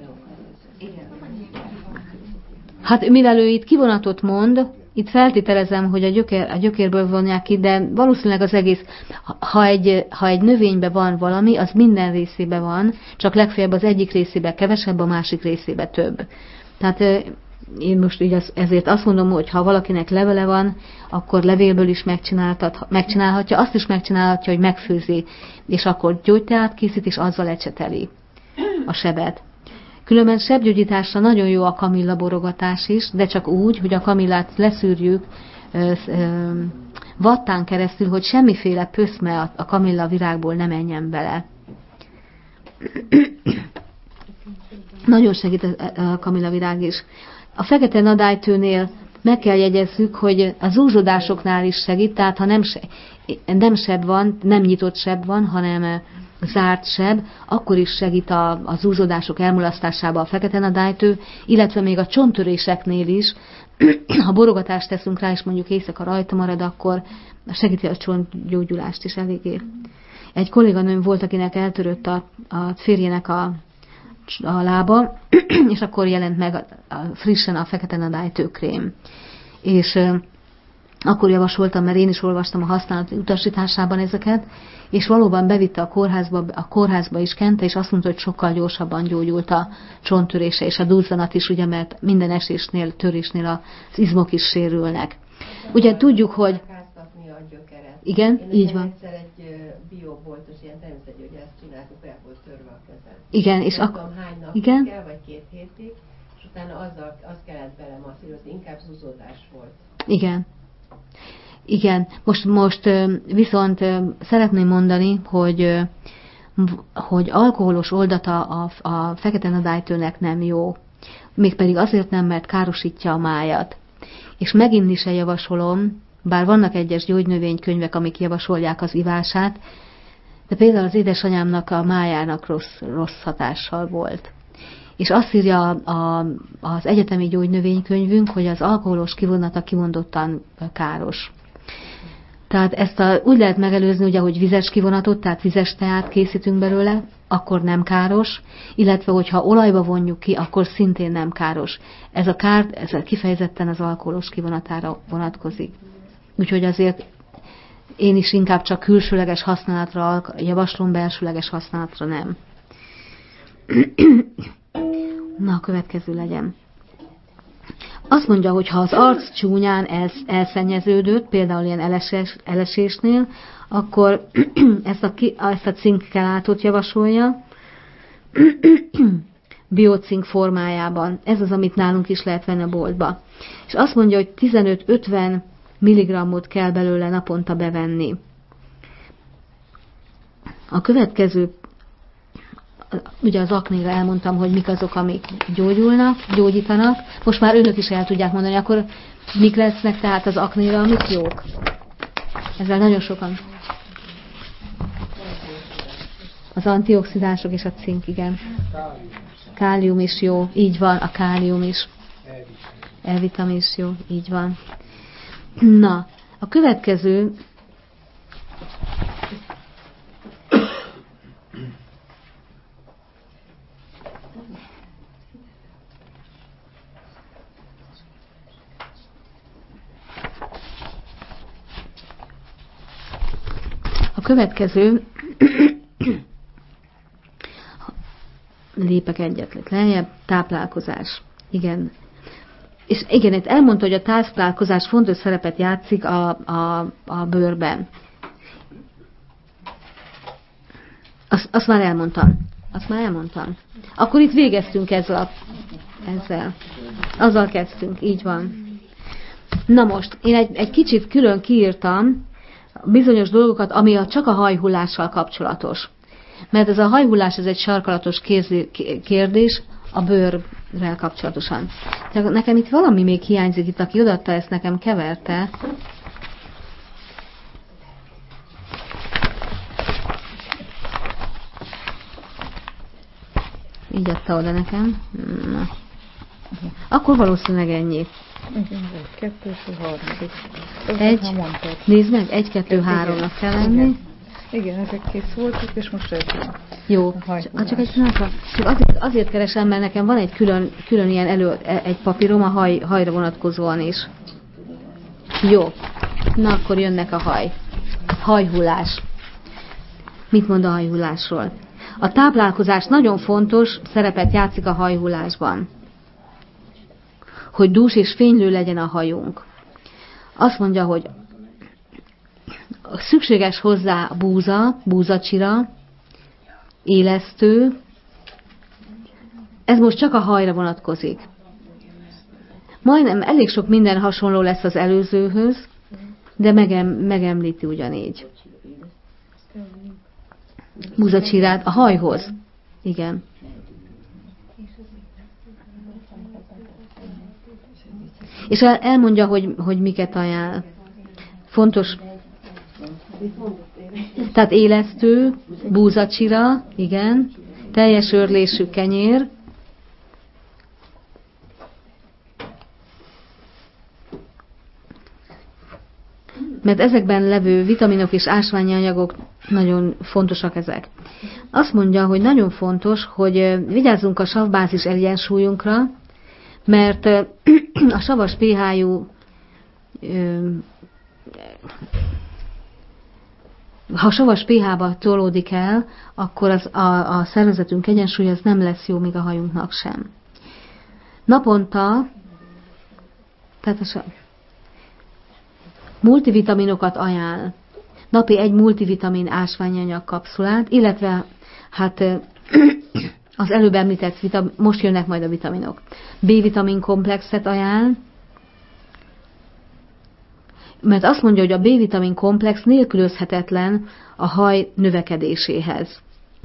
Hát mivel ő itt kivonatot mond, itt feltételezem, hogy a, gyökér, a gyökérből vonják ki, de valószínűleg az egész, ha egy, ha egy növényben van valami, az minden részében van, csak legfeljebb az egyik részében kevesebb, a másik részében több. Tehát én most így az, ezért azt mondom, hogy ha valakinek levele van, akkor levélből is megcsinálhatja, azt is megcsinálhatja, hogy megfőzi, és akkor gyógyteát készít, és azzal ecseteli a sebet. Különben sebgyógyításra nagyon jó a kamilla borogatás is, de csak úgy, hogy a kamillát leszűrjük ö, ö, vattán keresztül, hogy semmiféle pöszme a, a kamilla virágból ne menjen bele. Nagyon segít a, a kamilla virág is. A fekete nadálytőnél meg kell jegyezzük, hogy a zúzsodásoknál is segít, tehát ha nem, se, nem seb van, nem nyitott seb van, hanem zárt seb, akkor is segít a, a zúzsodások elmulasztásába a fekete nadálytő, illetve még a csonttöréseknél is, ha borogatást teszünk rá, és mondjuk éjszaka rajta marad, akkor segíti a csontgyógyulást is eléggé. Egy kolléganőm volt, akinek eltörött a, a férjének a, a lába, és akkor jelent meg a, a, frissen a fekete nadálytő krém. És akkor javasoltam, mert én is olvastam a használati utasításában ezeket, és valóban bevitte a kórházba, a kórházba is kente, és azt mondta, hogy sokkal gyorsabban gyógyult a csonttörése, és a duzzanat is, ugye, mert minden esésnél, törésnél az izmok is sérülnek. Ugye tudjuk, hogy... Igen, én így van. Egyszer egy bioboltos, ilyen természetgyógyászt csináltuk, el volt törve a kezem. Igen, és akkor... ak- hány napig igen? kell, vagy két hétig, és utána azzal, azt kellett belemasszírozni, inkább zúzódás volt. Igen. Igen, most, most viszont szeretném mondani, hogy, hogy alkoholos oldata a, a fekete nadálytőnek nem jó. Mégpedig azért nem, mert károsítja a májat. És meginni se javasolom, bár vannak egyes gyógynövénykönyvek, amik javasolják az ivását, de például az édesanyámnak a májának rossz, rossz hatással volt. És azt írja a, az egyetemi gyógynövénykönyvünk, hogy az alkoholos kivonata kimondottan káros. Tehát ezt a, úgy lehet megelőzni, ugye, hogy vizes kivonatot, tehát vizes teát készítünk belőle, akkor nem káros, illetve hogyha olajba vonjuk ki, akkor szintén nem káros. Ez a kár, ez kifejezetten az alkoholos kivonatára vonatkozik. Úgyhogy azért én is inkább csak külsőleges használatra javaslom, belsőleges használatra nem. Na, a következő legyen. Azt mondja, hogy ha az arc csúnyán elszennyeződött, például ilyen elesés, elesésnél, akkor ezt a, ezt a cinkkelátot javasolja, biocink formájában. Ez az, amit nálunk is lehet venni a boltba. És azt mondja, hogy tizenöt-ötven milligrammot kell belőle naponta bevenni. A következő ugye az aknéra elmondtam, hogy mik azok, amik gyógyulnak, gyógyítanak. Most már önök is el tudják mondani, akkor mik lesznek tehát az aknéra, amik jók. Ezzel nagyon sokan. Az antioxidánsok és a cink, igen. Kálium is jó, így van, a kálium is. E-vitamin is jó, így van. Na, a következő a következő lépek egyet lejjebb, táplálkozás. Igen. És igen, itt elmondta, hogy a táplálkozás fontos szerepet játszik a, a, a bőrben. Azt, azt már elmondtam. Azt már elmondtam. Akkor itt végeztünk ezzel. A, ezzel. Azzal kezdtünk, így van. Na most, én egy, egy kicsit külön kiírtam bizonyos dolgokat, ami a, csak a hajhullással kapcsolatos. Mert ez a hajhullás, ez egy sarkalatos kérdés a bőrrel kapcsolatosan. De nekem itt valami még hiányzik, itt aki odaadta ezt nekem keverte. Így adta oda nekem. Na. Akkor valószínűleg ennyi. Igen, egy, kettő, és a harmadik. Egy, nézd meg, egy, kettő, háromnak kell lenni. Igen, ezek kész voltak, és most ez van. Jó, csak, csak egy pillanatra. Csak azért, azért keresem, mert nekem van egy külön, külön ilyen elő, egy papírom a haj, hajra vonatkozóan is. Jó. Na, akkor jönnek a haj. Hajhullás. Mit mond a hajhullásról? A táplálkozás nagyon fontos szerepet játszik a hajhullásban. Hogy dús és fénylő legyen a hajunk. Azt mondja, hogy szükséges hozzá búza, búzacsira, élesztő. Ez most csak a hajra vonatkozik. Majdnem elég sok minden hasonló lesz az előzőhöz, de megem, megemlíti ugyanígy. Búzacsirát a hajhoz. Igen. És el, elmondja, hogy, hogy miket ajánl. Fontos. Tehát élesztő, búzacsira, igen, teljes őrlésű kenyér, mert ezekben levő vitaminok és ásványi anyagok nagyon fontosak ezek. Azt mondja, hogy nagyon fontos, hogy vigyázzunk a savbázis egyensúlyunkra, mert a savas pH-jú ha savas pH-ba tolódik el, akkor az, a, a szervezetünk egyensúly az nem lesz jó, még a hajunknak sem. Naponta, tehát a multivitaminokat ajánl. Napi egy multivitamin ásványanyag kapszulát, illetve hát az előbb említett vitamin, most jönnek majd a vitaminok. B-vitamin komplexet ajánl, mert azt mondja, hogy a B-vitamin komplex nélkülözhetetlen a haj növekedéséhez.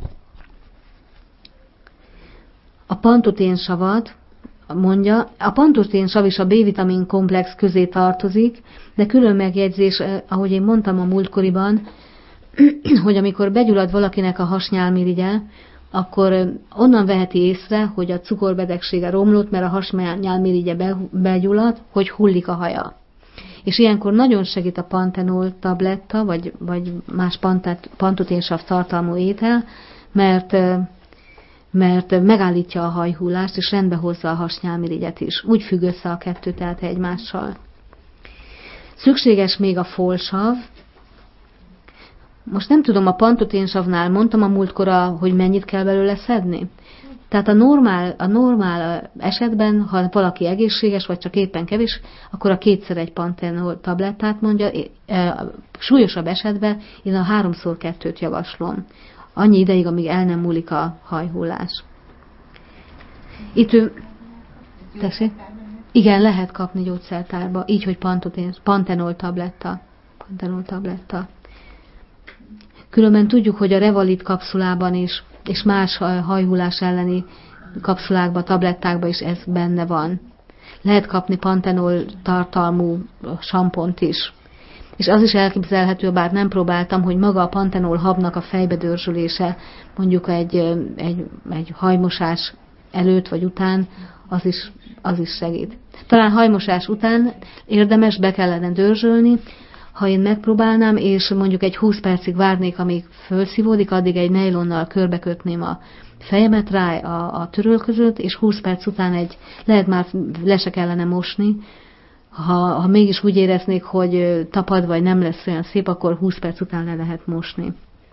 A pantoténsavat mondja, a pantoténsav is a B-vitamin komplex közé tartozik, de külön megjegyzés, ahogy én mondtam a múltkoriban, hogy amikor begyullad valakinek a hasnyálmirigye, akkor onnan veheti észre, hogy a cukorbetegsége romlott, mert a hasnyálmirigye begyullad, hogy hullik a haja. És ilyenkor nagyon segít a pantenol tabletta, vagy, vagy más pantoténsav tartalmú étel, mert, mert megállítja a hajhullást, és rendbe hozza a hasnyálmirigyet is. Úgy függ össze a kettő tehát egymással. Szükséges még a folsav. Most nem tudom, a pantoténsavnál mondtam a múltkor, hogy mennyit kell belőle szedni. Tehát a normál, a normál esetben, ha valaki egészséges, vagy csak éppen kevés, akkor a kétszer egy pantenol tablettát mondja. Súlyosabb esetben én a háromszor kettőt javaslom. Annyi ideig, amíg el nem múlik a hajhullás. Itt ő... Tessék? Igen, lehet kapni gyógyszertárba, így, hogy pantenol tabletta. Pantenol tabletta. Különben tudjuk, hogy a Revalit kapszulában is és más hajhullás elleni kapszulákba, tablettákba is ez benne van. Lehet kapni pantenol tartalmú sampont is. És az is elképzelhető, bár nem próbáltam, hogy maga a pantenol habnak a fejbedörzsülése, mondjuk egy, egy, egy hajmosás előtt vagy után, az is, az is segít. Talán hajmosás után érdemes, be kellene dörzsölni, ha én megpróbálnám, és mondjuk egy húsz percig várnék, amíg fölszívódik, addig egy nejlonnal körbekötném a fejemet rá a, a töröl között, és húsz perc után egy, lehet már le se kellene mosni. Ha, ha mégis úgy éreznék, hogy tapad, vagy nem lesz olyan szép, akkor húsz perc után le lehet mosni.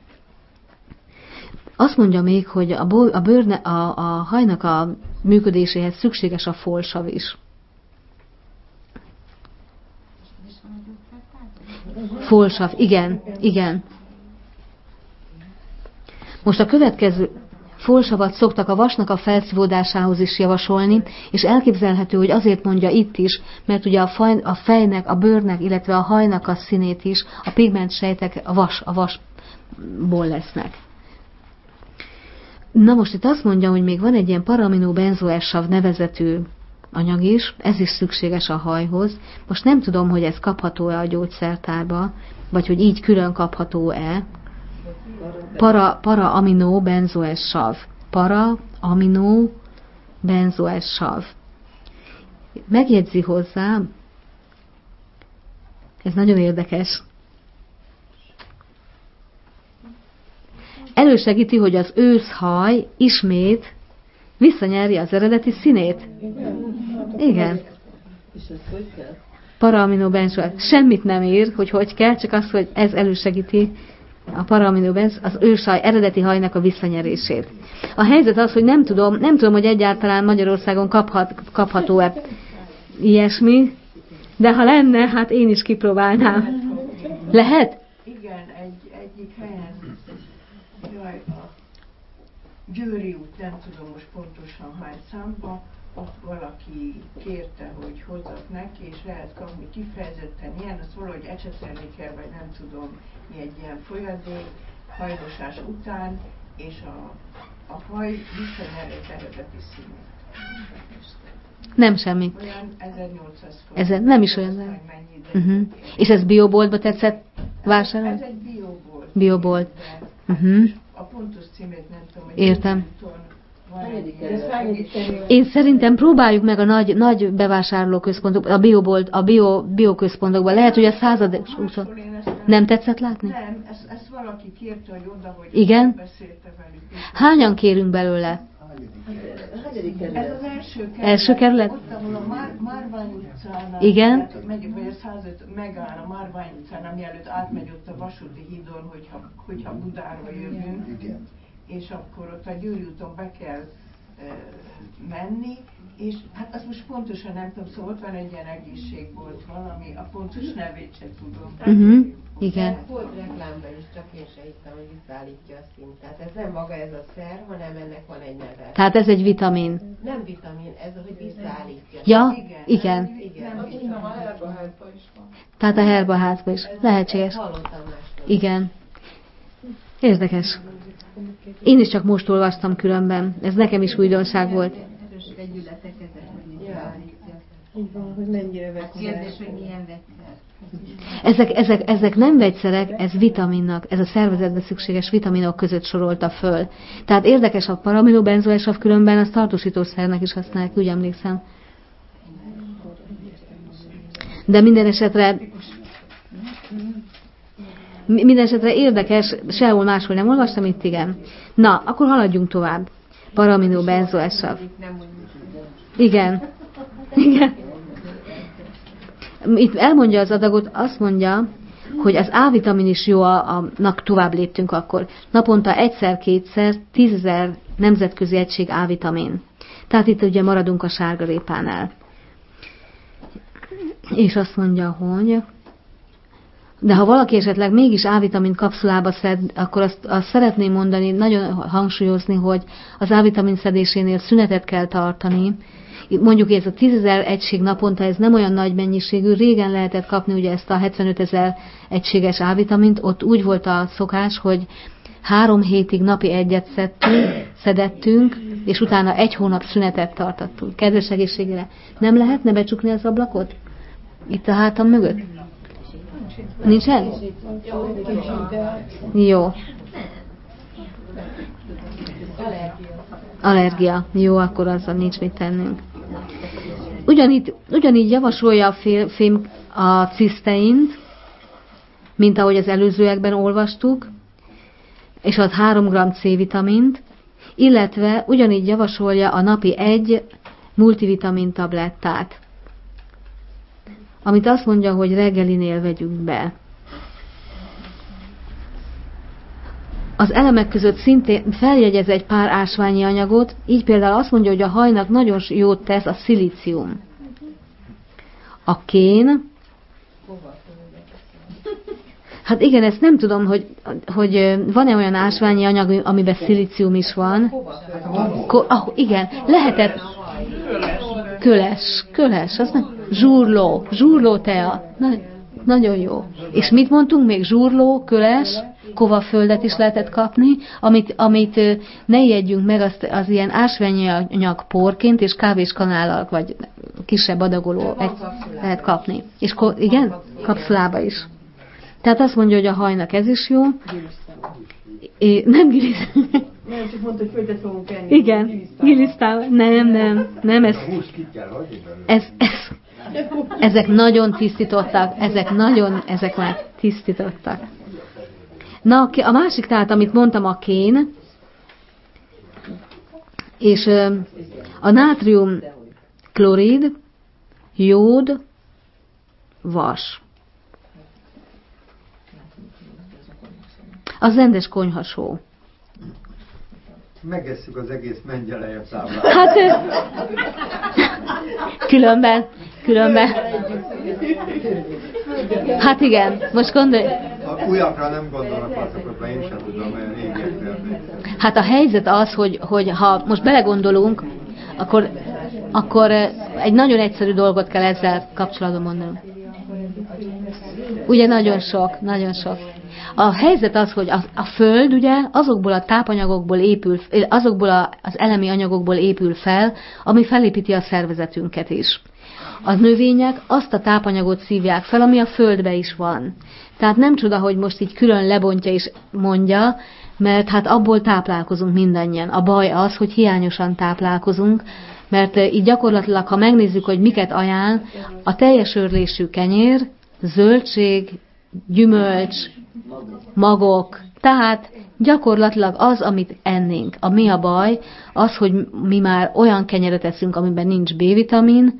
Azt mondja még, hogy a, bo- a, bőrne, a, a hajnak a működéséhez szükséges a folsav is. Folsav, igen, igen. Most a következő folsavat szoktak a vasnak a felszívódásához is javasolni, és elképzelhető, hogy azért mondja itt is, mert ugye a, faj, a fejnek, a bőrnek, illetve a hajnak a színét is, a pigment sejtek a vas, a vasból lesznek. Na most itt azt mondja, hogy még van egy ilyen paraminóbenzoesav nevezetű anyag is, ez is szükséges a hajhoz. Most nem tudom, hogy ez kapható-e a gyógyszertárba, vagy hogy így külön kapható-e. Para, para-aminó benzoesav. Para-aminó benzoesav. Megjegyzi hozzá, ez nagyon érdekes, elősegíti, hogy az őszhaj ismét visszanyerje az eredeti színét. Igen. Para-aminóbenzoesav. Semmit nem ír, hogy hogy kell, csak az, hogy ez elősegíti a para-aminóbenzoesav, az őshaj, eredeti hajnak a visszanyerését. A helyzet az, hogy nem tudom, nem tudom, hogy egyáltalán Magyarországon kaphat, kapható-e ilyesmi, de ha lenne, hát én is kipróbálnám. Lehet? Igen, egy, egyik helyen, jaj, a Győri út, nem tudom most pontosan hány számba, ott valaki kérte, hogy hozzak neki, és lehet kapni kifejezetten ilyen, azt valahogy ecsetelni kell, vagy nem tudom, mi egy ilyen folyadék, hajmosás után, és a, a haj visszanyeri az eredeti színét. Nem semmi. Olyan ezernyolcszáz forint. Ez nem is olyan. Uh-huh. És ez bioboltba tetszett vásárolni? Ez egy biobolt. Biobolt. Uh-huh. A pontos címét nem tudom, hogy értem. Van. Én szerintem próbáljuk meg a nagy, nagy bevásárlóközpontok, a biobolt, a bio, bioközpontokban. Lehet, hogy a század... Nem tetszett látni? Nem, ezt, ezt valaki kérte, hogy oda, hogy igen? beszélte velük. Hányan kérünk belőle? Ez az első kerület. Első kerület? Ott, ahol a Már, Márvány utcán, igen? Tehát, megyünk, vagy a százöt megáll a Márvány utcán, mielőtt átmegy ott a vasúti hídon, hogyha, hogyha Budáról jövünk. Igen. És akkor ott a Győri úton be kell e, menni, és hát azt most pontosan nem tudom, szóval ott van egy ilyen egészségbolt valami, a pontos nevét sem tudom. Uh-huh. Igen. Volt reklámban is, csak én se hittem, hogy visszaállítja a szint. Tehát ez nem maga ez a szer, hanem ennek van egy neve. Tehát ez egy vitamin. Nem vitamin, ez hogy visszaállítja. Ja, igen. igen. igen. Nem tudom, a herbaházban is van. Tehát a herbaházban is. Lehetséges. Hallottam mástól. Igen. Érdekes. Én is csak most olvastam különben. Ez nekem is újdonság volt. Így van, hogy mennyire vegyszerek. Kérdés, hogy milyen vegyszer. Ezek, ezek, ezek nem vegyszerek, ez vitaminnak, ez a szervezetbe szükséges vitaminok között sorolta föl. Tehát érdekes, a paraminóbenzoesav különben az tartósítószernek is használják, úgy emlékszem. De minden esetre minden esetre érdekes, sehol máshol nem olvastam, itt igen. Na, akkor haladjunk tovább. Paraminóbenzoesav. Igen. Igen. Itt elmondja az adagot, azt mondja, hogy az A-vitamin is jó, annak tovább léptünk akkor. Naponta egyszer-kétszer tízezer nemzetközi egység A-vitamin. Tehát itt ugye maradunk a sárgarépánál. És azt mondja, hogy... De ha valaki esetleg mégis A-vitamin kapszulába szed, akkor azt, azt szeretném mondani, nagyon hangsúlyozni, hogy az A-vitamin szedésénél szünetet kell tartani. Mondjuk ez a tízezer egység naponta, ez nem olyan nagy mennyiségű. Régen lehetett kapni ugye ezt a hetvenötezer egységes A-vitamint, ott úgy volt a szokás, hogy három hétig napi egyet szedtünk, szedettünk, és utána egy hónap szünetet tartottunk. Kedves egészségére, nem lehetne becsukni az ablakot? Itt a hátam mögött? Nincsen? Jó. Allergia. Jó, akkor azzal nincs mit tennünk. Ugyanígy, ugyanígy javasolja a film a ciszteint, mint ahogy az előzőekben olvastuk, és az három gramm C-vitamint, illetve ugyanígy javasolja a napi egy multivitamin tablettát, amit azt mondja, hogy reggelinél vegyünk be. Az elemek között szintén feljegyez egy pár ásványi anyagot, így például azt mondja, hogy a hajnak nagyon jót tesz a szilícium. A kén. Hát igen, ezt nem tudom, hogy, hogy van-e olyan ásványi anyag, amiben szilícium is van. Ko, ah, igen, lehetett. Köles, köles, az nem. Zsúrló, zsúrló tea. Na, nagyon jó. És mit mondtunk még? Zsúrló, köles, kovaföldet is lehetett kapni, amit, amit ne ijedjünk meg, azt, az ilyen ásványi anyag porként és kávéskanállal, vagy kisebb adagoló lehet kapni. És ko, igen, kapszulába is. Tehát azt mondja, hogy a hajnak ez is jó. É, nem gilisztál. Nem, csak mondta, hogy földet fogunk enni. Igen, gilisztál. Nem, nem, nem. Ez, ez, ez, ezek nagyon tisztítottak. Ezek nagyon, ezek már tisztítottak. Na, a másik, tehát, amit mondtam, a kén, és a nátrium klorid, jód, vas. Az rendes konyhasó. Megesszük az egész mengyeleje táblát. Hát, különben, különben. Hát igen, most gondolj. A újakra nem gondolok azokat, én sem tudom, mert régiekre. Hát a helyzet az, hogy, hogy ha most belegondolunk, akkor, akkor egy nagyon egyszerű dolgot kell ezzel kapcsolatban mondanom. Ugye nagyon sok, nagyon sok. A helyzet az, hogy a, a Föld ugye azokból a tápanyagokból épül, azokból a, az elemi anyagokból épül fel, ami felépíti a szervezetünket is. A növények azt a tápanyagot szívják fel, ami a Földbe is van. Tehát nem csoda, hogy most így külön lebontja és mondja, mert hát abból táplálkozunk mindannyian. A baj az, hogy hiányosan táplálkozunk, mert így gyakorlatilag, ha megnézzük, hogy miket ajánl, a teljes őrlésű kenyér, zöldség, gyümölcs, magok, tehát gyakorlatilag az, amit ennénk. A mi a baj, az, hogy mi már olyan kenyeret eszünk, amiben nincs B-vitamin,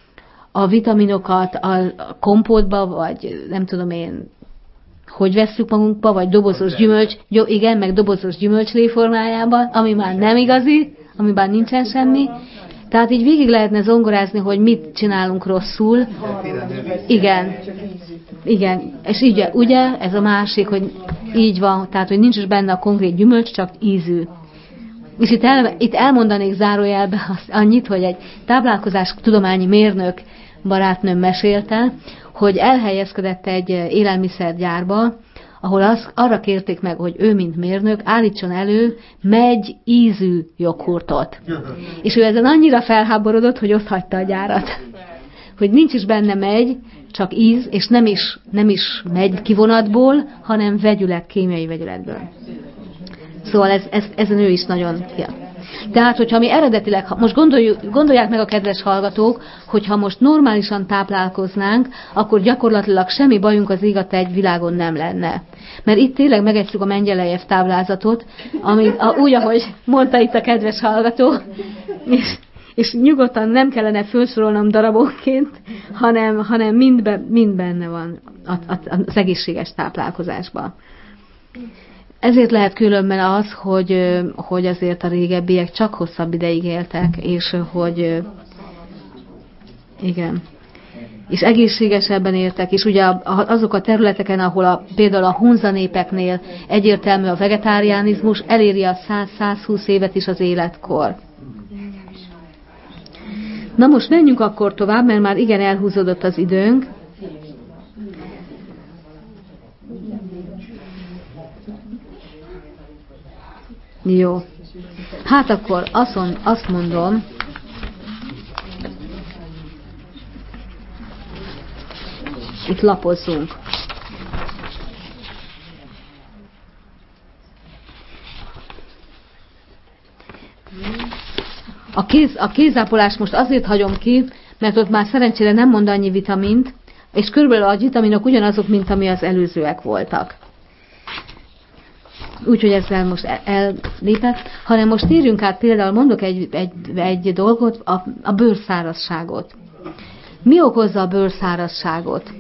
a vitaminokat a kompótba, vagy nem tudom én, hogy vesszük magunkba, vagy dobozos gyümölcs, jó, igen, meg dobozos gyümölcslé formájában, ami már nem igazi, amiben nincsen semmi. Tehát így végig lehetne zongorázni, hogy mit csinálunk rosszul. Igen. Igen. És így, ugye, ez a másik, hogy így van, tehát, hogy nincs is benne a konkrét gyümölcs, csak ízű. És itt, el, itt elmondanék zárójelbe annyit, hogy egy táplálkozás tudományi mérnök barátnőm mesélte, hogy elhelyezkedett egy élelmiszergyárba, ahol az, arra kérték meg, hogy ő, mint mérnök, állítson elő megy ízű joghurtot. És ő ezen annyira felháborodott, hogy ott hagyta a gyárat. Hogy nincs is benne megy, csak íz, és nem is, nem is megy kivonatból, hanem vegyület, kémiai vegyületből. Szóval ez, ez, ezen ő is nagyon... Ja. Tehát, hogyha mi eredetileg, most gondoljuk, gondolják meg a kedves hallgatók, hogyha most normálisan táplálkoznánk, akkor gyakorlatilag semmi bajunk az ég adta egy világon nem lenne. Mert itt tényleg megesszük a Mengyelejev táblázatot, ami, a, úgy, ahogy mondta itt a kedves hallgató, és, és nyugodtan nem kellene felsorolnom darabonként, hanem, hanem mind, be, mind benne van az egészséges táplálkozásban. Ezért lehet különben az, hogy, hogy azért a régebbiek csak hosszabb ideig éltek, és hogy igen, és egészségesebben éltek, és ugye azok a területeken, ahol a, például a hunza népeknél egyértelmű a vegetáriánizmus, eléri a száz-százhúsz évet is az életkor. Na most menjünk akkor tovább, mert már igen elhúzódott az időnk. Jó. Hát akkor azt, azt mondom, itt lapozzunk. A, kéz, a kézápolást most azért hagyom ki, mert ott már szerencsére nem mond annyi vitamint, és körülbelül a vitaminok ugyanazok, mint ami az előzőek voltak. Úgyhogy ezzel most ellépett, hanem most térjünk át, például mondok egy, egy, egy dolgot, a, a bőrszárazságot. Mi okozza a bőrszárazságot?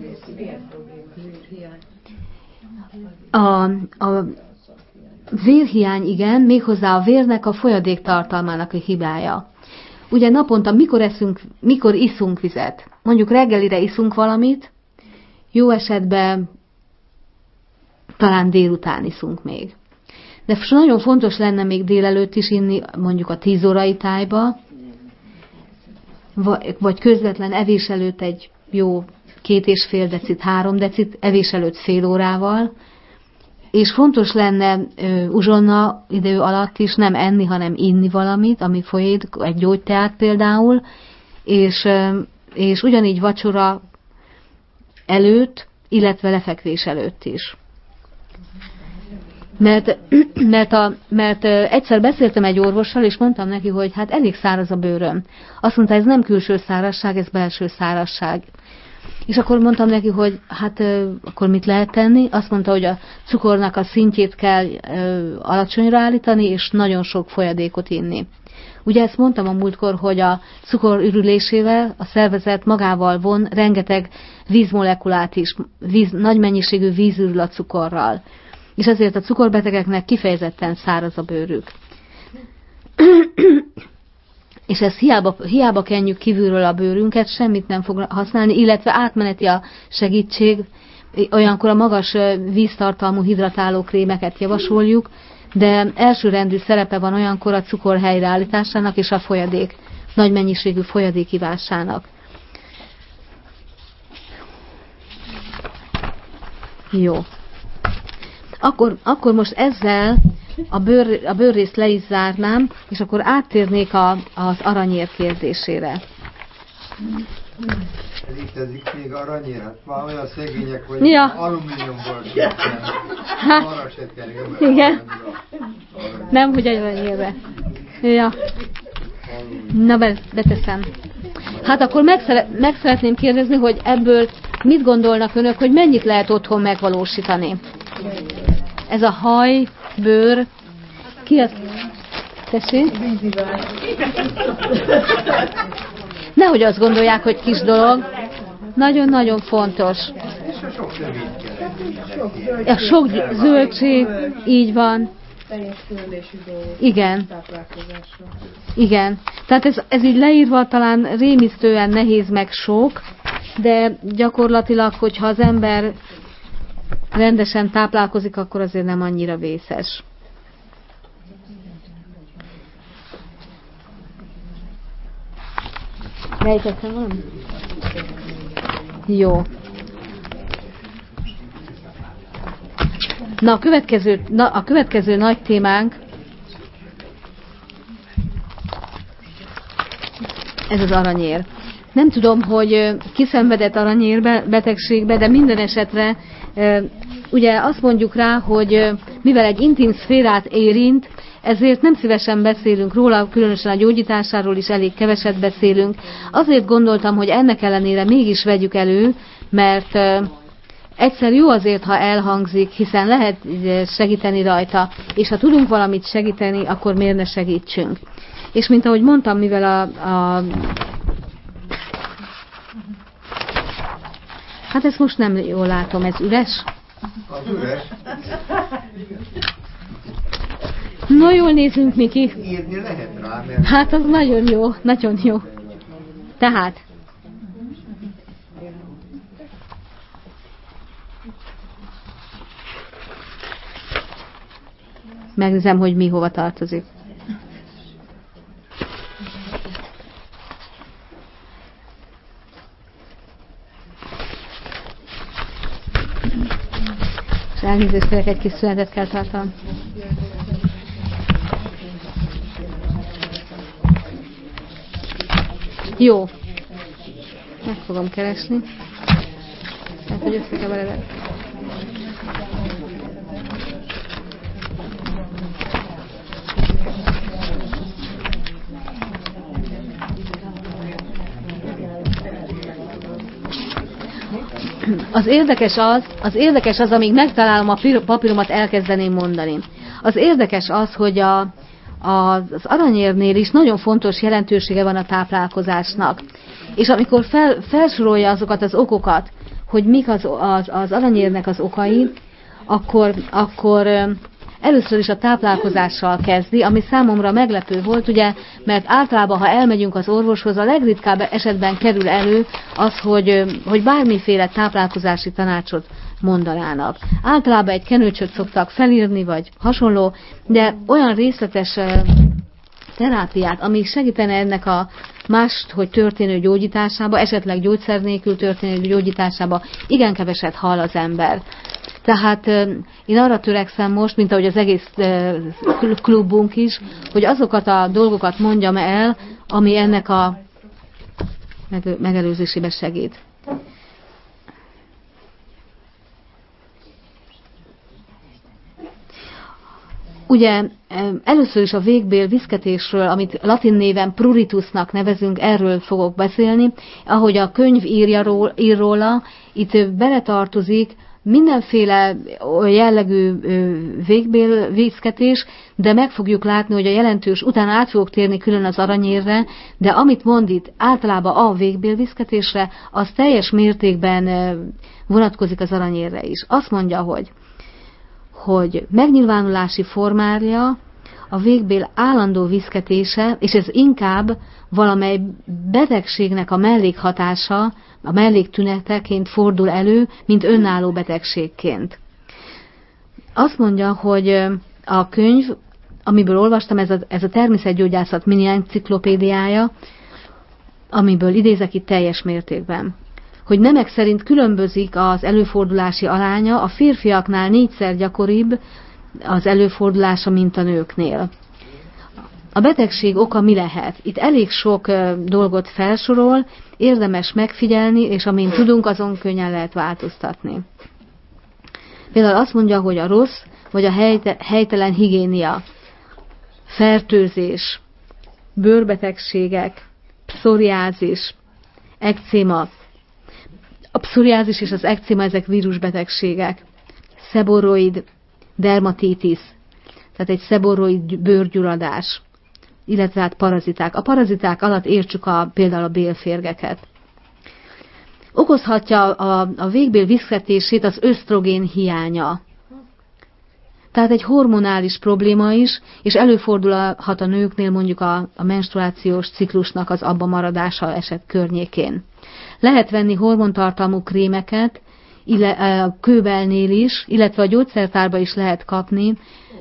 A, a vérhiány, igen, méghozzá a vérnek a folyadéktartalmának a hibája. Ugye naponta mikor eszünk, mikor iszunk vizet? Mondjuk reggelire iszunk valamit, jó esetben talán délután iszunk még. De nagyon fontos lenne még délelőtt is inni, mondjuk a tíz órai tájba, vagy közvetlen evés előtt egy jó két és fél decit, három decit, evés előtt fél órával, és fontos lenne ö, uzsonna idő alatt is nem enni, hanem inni valamit, ami folyik, egy gyógyteát például, és, ö, és ugyanígy vacsora előtt, illetve lefekvés előtt is. Mert, mert, a, mert egyszer beszéltem egy orvossal, és mondtam neki, hogy hát elég száraz a bőröm. Azt mondta, ez nem külső szárazság, ez belső szárazság. És akkor mondtam neki, hogy hát akkor mit lehet tenni? Azt mondta, hogy a cukornak a szintjét kell alacsonyra állítani, és nagyon sok folyadékot inni. Ugye ezt mondtam a múltkor, hogy a cukor ürülésével a szervezet magával von rengeteg vízmolekulát is, víz, nagy mennyiségű víz ürül a cukorral. És ezért a cukorbetegeknek kifejezetten száraz a bőrük. És ezt hiába, hiába kenjük kívülről a bőrünket, semmit nem fog használni, illetve átmeneti a segítség, olyankor a magas víztartalmú hidratáló krémeket javasoljuk, de elsőrendű szerepe van olyankor a cukor helyreállításának és a folyadék, nagy mennyiségű folyadék ivásának. Jó. Akkor, akkor most ezzel a, bőr, a bőrrészt le is zárnám, és akkor áttérnék a, az aranyér kérdésére. Létezik még aranyér? Hát már olyan szegények, hogy ja. alumíniumból hát, igen. Nem, hogy aranyérbe. Ja. Na, be, beteszem. Hát akkor meg, szere, meg szeretném kérdezni, hogy ebből mit gondolnak önök, hogy mennyit lehet otthon megvalósítani? Ez a haj, bőr, ki az? Tessék? Nehogy azt gondolják, hogy kis dolog. Nagyon-nagyon fontos. A sok zöldség, így van. Igen. Igen. Tehát ez, ez így leírva talán rémisztően nehéz meg sok, de gyakorlatilag, hogyha az ember rendesen táplálkozik, akkor azért nem annyira vészes. Rejtettem valami? Jó. Na a, következő, na, a következő nagy témánk ez az aranyér. Nem tudom, hogy kiszenvedett aranyér betegségbe, de minden esetre ugye azt mondjuk rá, hogy mivel egy intim szférát érint, ezért nem szívesen beszélünk róla, különösen a gyógyításáról is elég keveset beszélünk. Azért gondoltam, hogy ennek ellenére mégis vegyük elő, mert egyszer jó azért, ha elhangzik, hiszen lehet segíteni rajta, és ha tudunk valamit segíteni, akkor miért ne segítsünk. És mint ahogy mondtam, mivel a, a hát ezt most nem jól látom, ez üres? Az üres. No, jól nézünk, Miki. Írni lehet rá, mert... Hát az nagyon jó, nagyon jó. Tehát. Megnézem, hogy mi hova tartozik. És elnézést kérek, egy kis szünetet kell tartanom. Jó. Meg fogom keresni. Hát, hogy összekeveredek. Az érdekes az, az érdekes az, amíg megtalálom a papíromat, elkezdeném mondani. Az érdekes az, hogy a, a, az aranyérnél is nagyon fontos jelentősége van a táplálkozásnak. És amikor fel, felsorolja azokat az okokat, hogy mik az, az, az aranyérnek az okai, akkor, akkor először is a táplálkozással kezdi, ami számomra meglepő volt, ugye, mert általában, ha elmegyünk az orvoshoz, a legritkább esetben kerül elő az, hogy, hogy bármiféle táplálkozási tanácsot mondanának. Általában egy kenőcsöt szoktak felírni, vagy hasonló, de olyan részletes terápiát, ami segítene ennek a mást, hogy történő gyógyításába, esetleg gyógyszer nélkül történő gyógyításába, igen keveset hall az ember. Tehát én arra törekszem most, mint ahogy az egész klubunk is, hogy azokat a dolgokat mondjam el, ami ennek a megelőzésébe segít. Ugye először is a végbél viszketésről, amit latin néven pruritusnak nevezünk, erről fogok beszélni. Ahogy a könyv írja róla, ír róla, itt beletartozik mindenféle jellegű végbél viszketés, de meg fogjuk látni, hogy a jelentős, utána át fogok térni külön az aranyérre, de amit mond itt általában a végbél viszketésre, az teljes mértékben vonatkozik az aranyérre is. Azt mondja, hogy hogy megnyilvánulási formája a végbél állandó viszketése, és ez inkább valamely betegségnek a mellékhatása, a melléktüneteként fordul elő, mint önálló betegségként. Azt mondja, hogy a könyv, amiből olvastam, ez a, ez a természetgyógyászat mini enciklopédiája, amiből idézek itt teljes mértékben, hogy nemek szerint különbözik az előfordulási aránya, a férfiaknál négyszer gyakoribb az előfordulása, mint a nőknél. A betegség oka mi lehet? Itt elég sok dolgot felsorol, érdemes megfigyelni, és amint tudunk, azon könnyen lehet változtatni. Például azt mondja, hogy a rossz vagy a helytelen higiénia, fertőzés, bőrbetegségek, pszoriázis, ekcéma. A pszoriázis és az ekcéma, ezek vírusbetegségek. Szeboroid dermatitis, tehát egy szeboroid bőrgyulladás, illetve hát paraziták. A paraziták alatt értsük a, például a bélférgeket. Okozhatja a, a végbél viszketését az ösztrogén hiánya. Tehát egy hormonális probléma is, és előfordulhat a nőknél mondjuk a, a menstruációs ciklusnak az abba maradása eset környékén. Lehet venni hormontartalmú krémeket, a kőbelnél is, illetve a gyógyszertárba is lehet kapni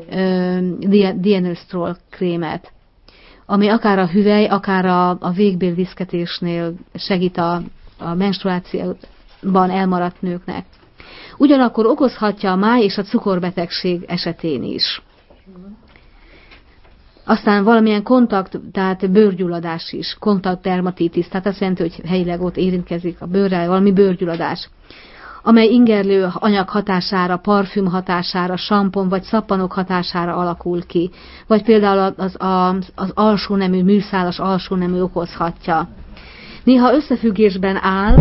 dienösztrol krémet, ami akár a hüvely, akár a, a végbél viszketésnél segít a, a menstruációban elmaradt nőknek. Ugyanakkor okozhatja a máj és a cukorbetegség esetén is. Aztán valamilyen kontakt, tehát bőrgyulladás is, kontaktdermatitis, tehát azt jelenti, hogy helyileg ott érintkezik a bőrrel, valami bőrgyulladás, amely ingerlő anyag hatására, parfüm hatására, sampon vagy szappanok hatására alakul ki, vagy például az, az, az alsónemű, műszálas alsónemű okozhatja. Néha összefüggésben áll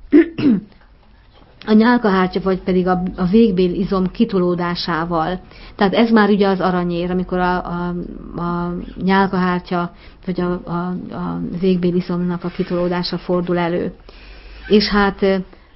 a nyálkahártya, vagy pedig a, a végbél izom kitolódásával. Tehát ez már ugye az aranyér, amikor a, a, a nyálkahártya, vagy a, a, a végbél izomnak a kitolódása fordul elő. És hát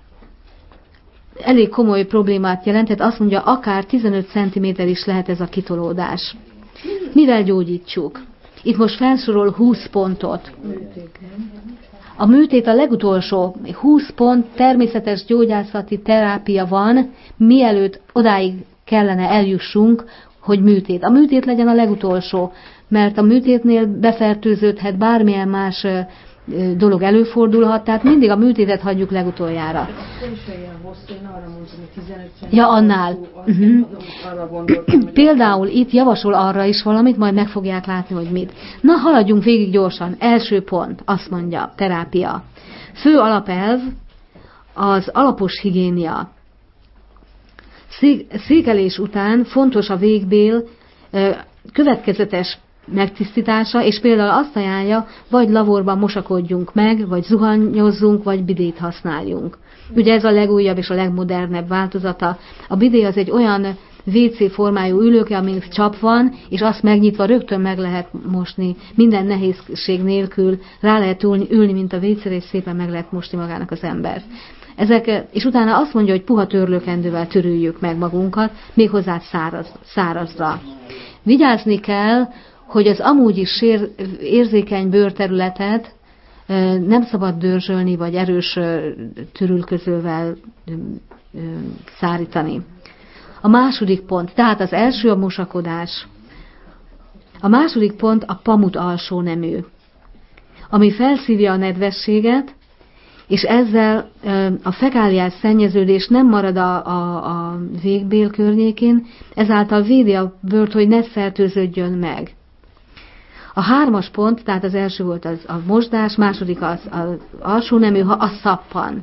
elég komoly problémát jelentett, azt mondja, akár tizenöt centiméter is lehet ez a kitolódás. Mivel gyógyítsuk? Itt most felsorol húsz pontot. A műtét a legutolsó, húsz pont természetes gyógyászati terápia van, mielőtt odáig kellene eljussunk, hogy műtét. A műtét legyen a legutolsó, mert a műtétnél befertőződhet bármilyen más dolog előfordulhat, tehát mindig a műtétet hagyjuk legutoljára. Ja, annál. Uh-huh. Például itt javasol arra is valamit, majd meg fogják látni, hogy mit. Na, haladjunk végig gyorsan. Első pont, azt mondja, terápia. Fő alapelv az alapos higiénia. Székelés után fontos a végbél következetes megtisztítása, és például azt ajánlja, vagy lavorban mosakodjunk meg, vagy zuhanyozzunk, vagy bidét használjunk. Ugye ez a legújabb és a legmodernebb változata. A bidé az egy olyan vé cé formájú ülőke, amin csap van, és azt megnyitva rögtön meg lehet mosni, minden nehézség nélkül rá lehet ülni, ülni mint a vécére, és szépen meg lehet mosni magának az embert. Ezek, és utána azt mondja, hogy puha törlőkendővel törüljük meg magunkat, méghozzá száraz, szárazra. Vigyázni kell, hogy az amúgy is sér, érzékeny bőrterületet nem szabad dörzsölni, vagy erős törülközővel szárítani. A második pont, tehát az első a mosakodás. A második pont a pamut alsó nemű, ami felszívja a nedvességet, és ezzel a fekáliás szennyeződés nem marad a, a, a végbél környékén, ezáltal védi a bőrt, hogy ne fertőződjön meg. A hármas pont, tehát az első volt az a mosdás, második az, az alsó nemű, a szappan.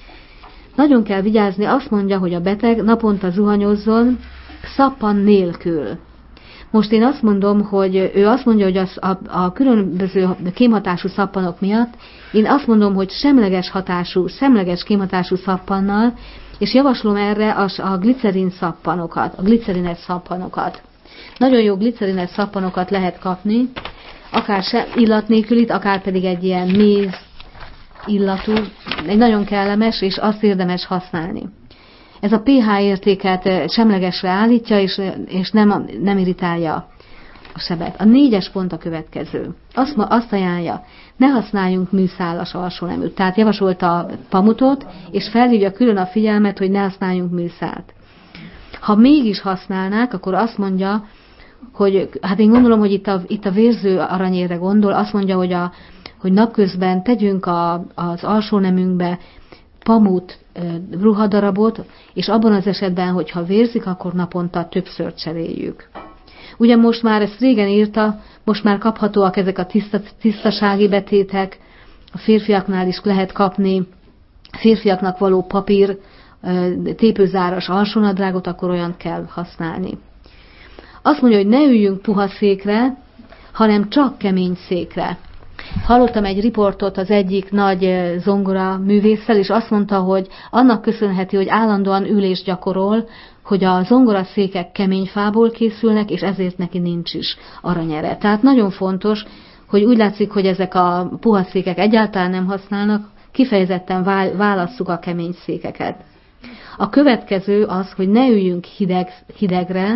Nagyon kell vigyázni, azt mondja, hogy a beteg naponta zuhanyozzon szappan nélkül. Most én azt mondom, hogy ő azt mondja, hogy az, a, a különböző kémhatású szappanok miatt, én azt mondom, hogy semleges hatású, semleges kémhatású szappannal, és javaslom erre a, a glicerin szappanokat, a glicerines szappanokat. Nagyon jó glicerines szappanokat lehet kapni, akár se illat nélkülit, akár pedig egy ilyen méz illatú, egy nagyon kellemes, és azt érdemes használni. Ez a pH értéket semlegesre állítja, és, és nem, nem irritálja a sebet. A négyes pont a következő. Azt, azt ajánlja, ne használjunk műszálas alsó neműt. Tehát javasolta a pamutot, és felhívja külön a figyelmet, hogy ne használjunk műszált. Ha mégis használnák, akkor azt mondja, hogy, hát én gondolom, hogy itt a, itt a vérző aranyérre gondol, azt mondja, hogy, a, hogy napközben tegyünk a, az alsó nemünkbe pamut ruhadarabot, és abban az esetben, hogyha vérzik, akkor naponta többször cseréljük. Ugye most már ezt régen írta, most már kaphatóak ezek a tiszta, tisztasági betétek, a férfiaknál is lehet kapni, férfiaknak való papír, tépőzáras alsónadrágot, akkor olyan kell használni. Azt mondja, hogy ne üljünk puha székre, hanem csak kemény székre. Hallottam egy riportot az egyik nagy zongora művésszel, és azt mondta, hogy annak köszönheti, hogy állandóan ülés gyakorol, hogy a zongoraszékek kemény fából készülnek, és ezért neki nincs is aranyere. Tehát nagyon fontos, hogy úgy látszik, hogy ezek a puha székek egyáltalán nem használnak, kifejezetten válasszuk a kemény székeket. A következő az, hogy ne üljünk hideg, hidegre,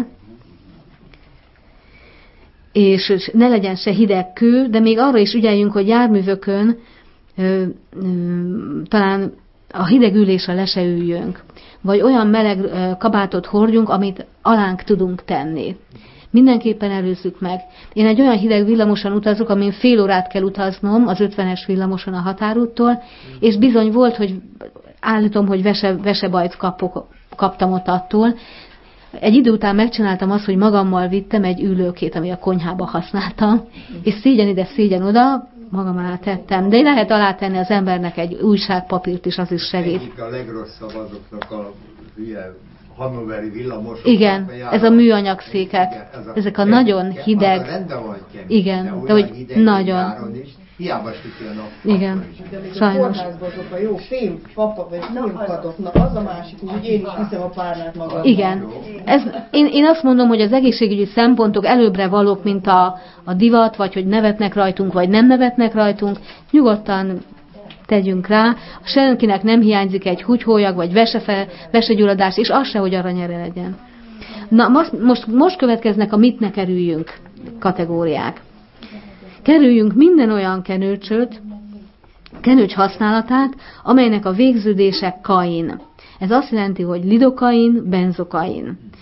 és ne legyen se hideg kő, de még arra is ügyeljünk, hogy járművökön ö, ö, talán a hideg ülésre le se üljünk, vagy olyan meleg ö, kabátot hordjunk, amit alánk tudunk tenni. Mindenképpen előzzük meg. Én egy olyan hideg villamoson utazok, amin fél órát kell utaznom az ötvenes villamoson a határúttól, és bizony volt, hogy állítom, hogy vese, vesebajt kapok, kaptam ott attól. Egy idő után megcsináltam azt, hogy magammal vittem egy ülőkét, ami a konyhába használtam, és szégyen ide, szégyen oda, magam alá tettem. De lehet alátenni az embernek egy újságpapírt is, az is segít. Egyik a legrosszabb azoknak a ilyen hannoveri villamosok. Igen, ez a műanyag székek. Igen, ez a, ezek a de, nagyon hideg. Az a rendben van kemény, igen, de, de hogy hideg, nagyon. Is, hiába süti a nap. Igen, sajnos. A jó fém papa vagy fém padoknak, az a másik, hogy én is viszem a párnát magam. Igen. Ez, én, én azt mondom, hogy az egészségügyi szempontok előbbre valók, mint a, a divat, vagy hogy nevetnek rajtunk, vagy nem nevetnek rajtunk. Nyugodtan tegyünk rá. Senkinek nem hiányzik egy húgyhólyag, vagy vesefe, vesegyulladás, és az se, hogy aranyere legyen. Na, most, most, most következnek a mit ne kerüljünk kategóriák. Kerüljünk minden olyan kenőcsöt, kenőcs használatát, amelynek a végződése kain. Ez azt jelenti, hogy lidokain, benzokain.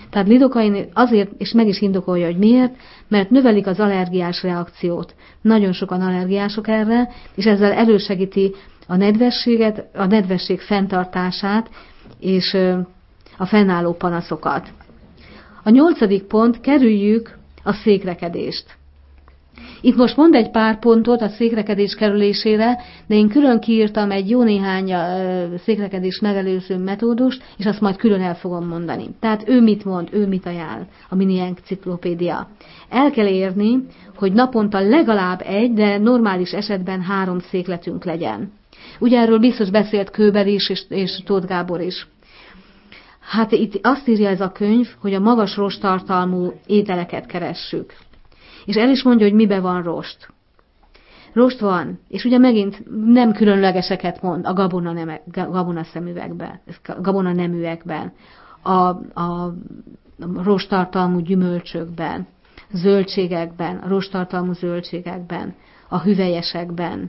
Tehát lidokain azért, és meg is indokolja, hogy miért, mert növelik az allergiás reakciót. Nagyon sokan allergiások erre, és ezzel elősegíti a nedvességet, a nedvesség fenntartását, és a fennálló panaszokat. A nyolcadik pont, kerüljük a székrekedést. Itt most mond egy pár pontot a székrekedés kerülésére, de én külön kiírtam egy jó néhány székrekedés megelőző metódust, és azt majd külön el fogom mondani. Tehát ő mit mond, ő mit ajánl, a mini enciklopédia. El kell érni, hogy naponta legalább egy, de normális esetben három székletünk legyen. Ugye erről biztos beszélt Kőber is, és, és Tóth Gábor is. Hát itt azt írja ez a könyv, hogy a magas rosttartalmú ételeket keressük. És el is mondja, hogy mibe van rost. Rost van, és ugye megint nem különlegeseket mond a gabona, nem, gabona szemüvegben, gabona neműekben, a, a rosttartalmú gyümölcsökben, zöldségekben, a rosttartalmú zöldségekben, a hüvelyesekben.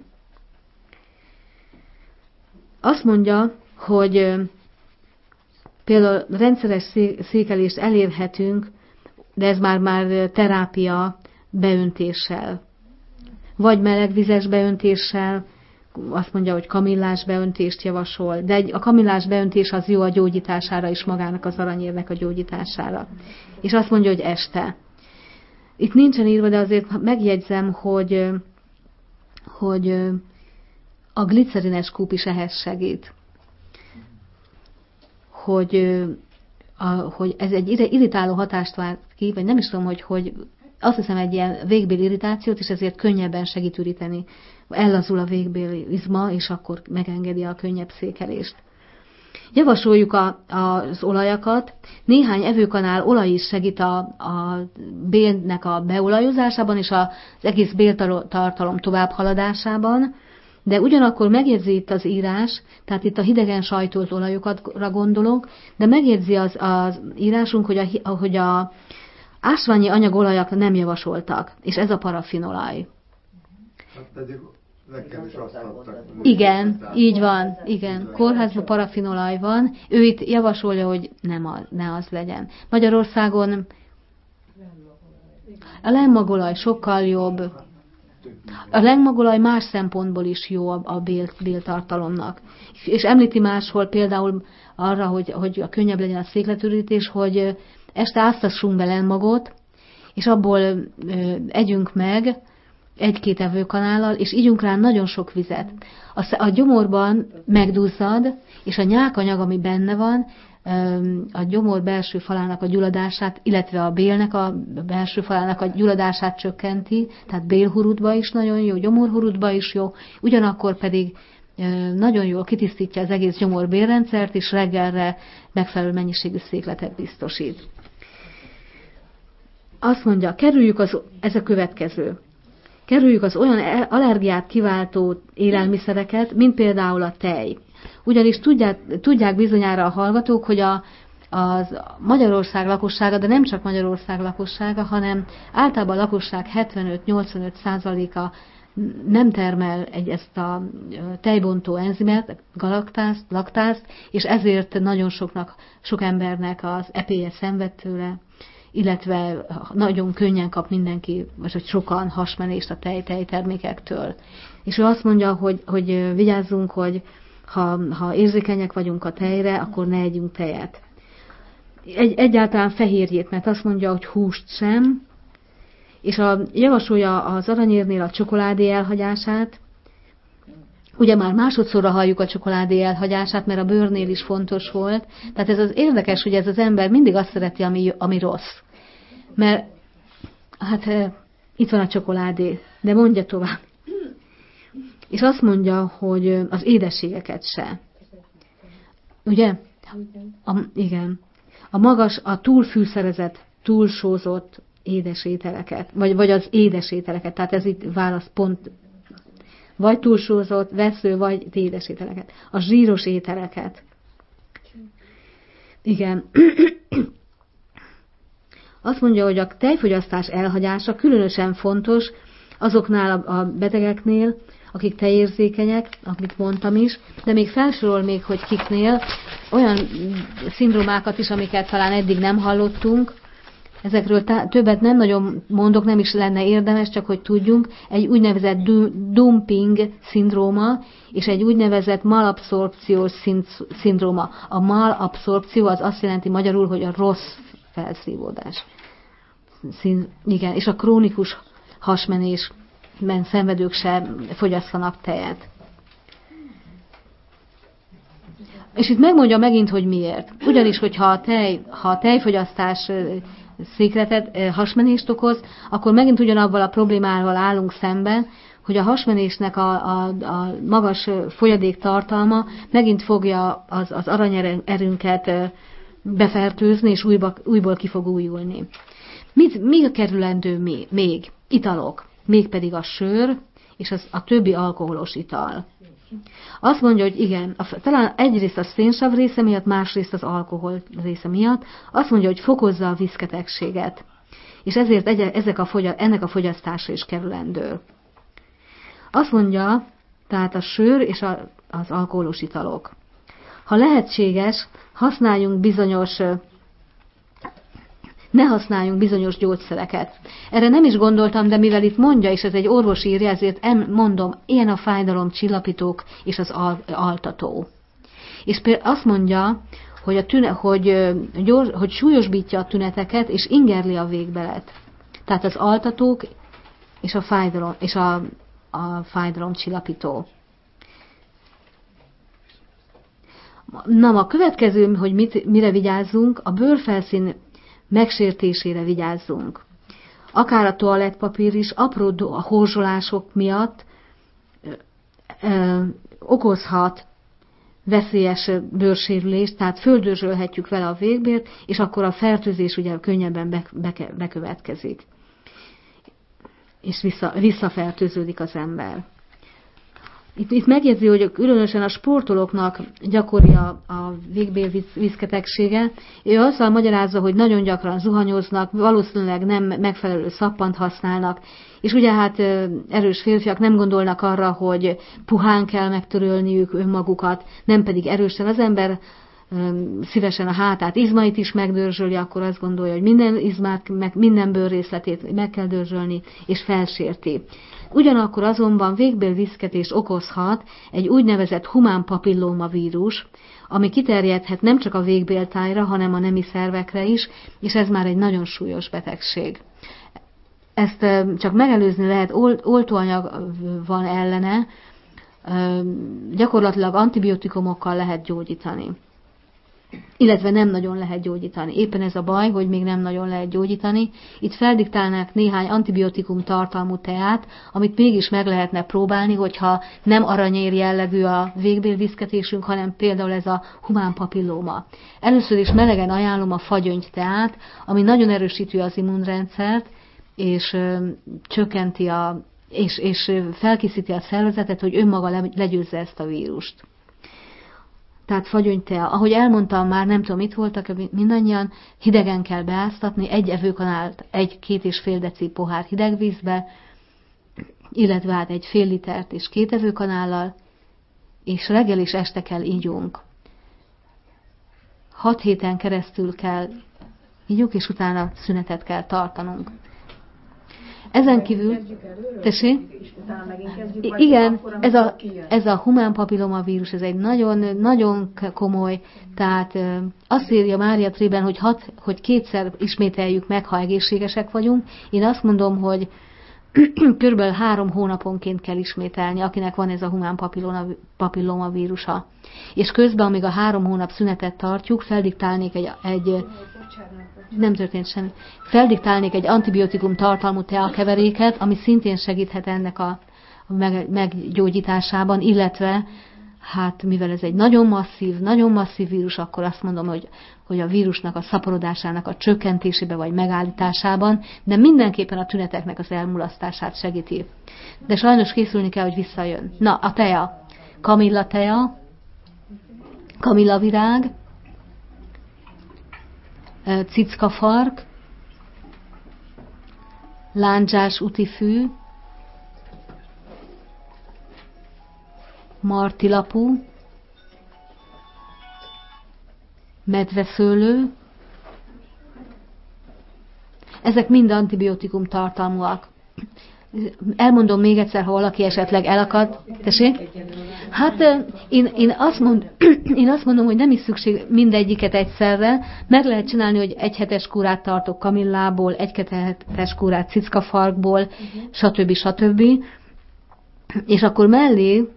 Azt mondja, hogy például rendszeres székelést elérhetünk, de ez már, már terápia beöntéssel. Vagy melegvizes beöntéssel, azt mondja, hogy kamillás beöntést javasol, de a kamillás beöntés az jó a gyógyítására is, magának az aranyérnek a gyógyítására. És azt mondja, hogy este. Itt nincsen írva, de azért megjegyzem, hogy, hogy a glicerines kúp is ehhez segít. Hogy, a, hogy ez egy irritáló hatást vált ki, vagy nem is tudom, hogy, hogy azt hiszem egy ilyen végbéli irritációt, és ezért könnyebben segít üríteni. Ellazul a végbéli izma, és akkor megengedi a könnyebb székelést. Javasoljuk a, az olajakat. Néhány evőkanál olaj is segít a, a bélnek a beolajozásában, és az egész béltartalom továbbhaladásában. De ugyanakkor megjegyzi itt az írás, tehát itt a hidegen sajtolt olajokra gondolok, de megjegyzi az, az írásunk, hogy a, hogy a ásványi anyagolajak nem javasoltak, és ez a parafinolaj. Hát pedig nekem is azt adtak. Igen, így van, igen. Kórházban parafinolaj van, ő itt javasolja, hogy nem az, ne az legyen. Magyarországon a lemmagolaj sokkal jobb. A lengmagolaj más szempontból is jó a bél, béltartalomnak. És említi máshol például arra, hogy, hogy a könnyebb legyen a székletürítés, hogy este áztassunk be lengmagot, és abból ö, együnk meg egy-két evőkanállal, és ígyunk rá nagyon sok vizet. A, a gyomorban megduzzad, és a nyálkanyag, ami benne van, a gyomor belső falának a gyulladását, illetve a bélnek a belső falának a gyulladását csökkenti, tehát bélhurutba is nagyon jó, gyomorhurutba is jó, ugyanakkor pedig nagyon jól kitisztítja az egész gyomor-bélrendszert, és reggelre megfelelő mennyiségű székletet biztosít. Azt mondja, kerüljük az, ez a következő. Kerüljük az olyan allergiát kiváltó élelmiszereket, mint például a tej. Ugyanis tudják, tudják bizonyára a hallgatók, hogy a, az Magyarország lakossága, de nem csak Magyarország lakossága, hanem általában a lakosság hetvenöt-nyolcvanöt százaléka nem termel egy, ezt a tejbontó enzimet, galaktázt, laktázt, és ezért nagyon soknak, sok embernek az epéje szenved tőle, illetve nagyon könnyen kap mindenki, vagy hogy sokan hasmenést a tej, tejtermékektől. És ő azt mondja, hogy, hogy vigyázzunk, hogy ha, ha érzékenyek vagyunk a tejre, akkor ne együnk tejet. Egy, egyáltalán fehérjét, mert azt mondja, hogy húst sem, és a, javasolja az aranyérnél a csokoládé elhagyását. Ugye már másodszorra halljuk a csokoládé elhagyását, mert a bőrnél is fontos volt. Tehát ez az érdekes, hogy ez az ember mindig azt szereti, ami, ami rossz. Mert hát itt van a csokoládé, de mondja tovább. És azt mondja, hogy az édességeket se. Ugye? A, igen. A magas, a túlfűszerezett, túlsózott édes ételeket, vagy, vagy az édes ételeket, tehát ez itt válasz pont, vagy túlsózott, vesző, vagy édes ételeket. A zsíros ételeket. Igen. Azt mondja, hogy a tejfogyasztás elhagyása különösen fontos azoknál a betegeknél, akik tejérzékenyek, amit mondtam is, de még felsorol még, hogy kiknél olyan szindrómákat is, amiket talán eddig nem hallottunk. Ezekről tá- többet nem nagyon mondok, nem is lenne érdemes, csak hogy tudjunk, egy úgynevezett du- dumping szindróma, és egy úgynevezett malabszorpciós szind- szindróma. A malabszorpció az azt jelenti magyarul, hogy a rossz felszívódás. Szín- igen, és a krónikus hasmenésben szenvedők sem fogyasztanak tejet. És itt megmondja megint, hogy miért. Ugyanis, hogyha a, tej, ha a tejfogyasztás székletet, hasmenést okoz, akkor megint ugyanabban a problémával állunk szemben, hogy a hasmenésnek a, a, a magas folyadék tartalma megint fogja az, az aranyerőnket befertőzni, és újba, újból ki fog újulni. Mit, mi a kerülendő még? még? Italok, mégpedig a sör és az, a többi alkoholos ital. Azt mondja, hogy igen, a, talán egyrészt a szénsav része miatt, másrészt az alkohol része miatt, azt mondja, hogy fokozza a viszketegséget. És ezért egy, ezek a fogy, ennek a fogyasztása is kerülendő. Azt mondja, tehát a sör és a, az alkoholos italok. Ha lehetséges, használjunk bizonyos, ne használjunk bizonyos gyógyszereket. Erre nem is gondoltam, de mivel itt mondja, és ez egy orvos írja, ezért mondom, ilyen a fájdalomcsillapítók és az altató. És például azt mondja, hogy, a tüne, hogy, gyors, hogy súlyosbítja a tüneteket, és ingerli a végbelet. Tehát az altatók és a fájdalom, és a, a fájdalomcsillapító. Na, a következő, hogy mit, mire vigyázzunk, a bőrfelszín megsértésére vigyázzunk. Akár a toalettpapír is apró a horzsolások miatt ö, ö, okozhat veszélyes bőrsérülést, tehát földörzsölhetjük vele a végbért, és akkor a fertőzés ugye könnyebben be, be, bekövetkezik. És vissza, visszafertőződik az ember. Itt, itt megjegyzi, hogy különösen a sportolóknak gyakori a, a végbél viszketegsége. Ő azzal magyarázza, hogy nagyon gyakran zuhanyoznak, valószínűleg nem megfelelő szappant használnak, és ugye hát erős férfiak nem gondolnak arra, hogy puhán kell megtörölniük önmagukat, nem pedig erősen. Az ember szívesen a hátát, izmait is megdörzsöli, akkor azt gondolja, hogy minden izmát, meg minden bőrrészletét meg kell dörzsölni, és felsérti. Ugyanakkor azonban végbélviszketést okozhat egy úgynevezett humán papillómavírus, ami kiterjedhet nem csak a végbéltájra, hanem a nemi szervekre is, és ez már egy nagyon súlyos betegség. Ezt csak megelőzni lehet, oltóanyag van ellene, gyakorlatilag antibiotikumokkal lehet gyógyítani. Illetve nem nagyon lehet gyógyítani. Éppen ez a baj, hogy még nem nagyon lehet gyógyítani. Itt feldiktálnák néhány antibiotikum tartalmú teát, amit mégis meg lehetne próbálni, hogyha nem aranyér jellegű a végbélviszketésünk, hanem például ez a humán papillóma. Először is melegen ajánlom a fagyöngy teát, ami nagyon erősíti az immunrendszert, és ö, csökkenti a, és, és felkészíti a szervezetet, hogy önmaga legyőzze ezt a vírust. Tehát fagyöngytea. Ahogy elmondtam már, nem tudom, itt voltak mindannyian, hidegen kell beáztatni, egy evőkanált, egy-két és fél deci pohár hideg vízbe, illetve hát egy fél litert és két evőkanállal, és reggel és este kell ígyunk. Hat héten keresztül kell ígyunk, és utána szünetet kell tartanunk. Ezen kívül, tessék? Igen, ez a, ez a humán papillomavírus, ez egy nagyon, nagyon komoly, tehát azt írja Mária Trében, hogy, hat, hogy kétszer ismételjük meg, ha egészségesek vagyunk. Én azt mondom, hogy körülbelül három hónaponként kell ismételni, akinek van ez a humán papillomavírusa. És közben, amíg a három hónap szünetet tartjuk, feldiktálnék egy, egy nem történt semmi. Feldiktálnék egy antibiotikum tartalmú teakeveréket, ami szintén segíthet ennek a meggyógyításában, illetve hát mivel ez egy nagyon masszív, nagyon masszív vírus, akkor azt mondom, hogy, hogy a vírusnak a szaporodásának a csökkentésébe vagy megállításában, de mindenképpen a tüneteknek az elmulasztását segíti. De sajnos készülni kell, hogy visszajön. Na, a tea. Kamilla tea, kamilla virág, cickafark, lándzsás utifű, martilapú, medveszőlő, ezek mind antibiotikum tartalmúak. Elmondom még egyszer, ha valaki esetleg elakad. Tessék? Hát én, én, azt mond, én azt mondom, hogy nem is szükség mindegyiket egyszerre. Meg lehet csinálni, hogy egy hetes kúrát tartok kamillából, egy hetes kúrát cickafarkból, uh-huh. stb. stb. És akkor mellé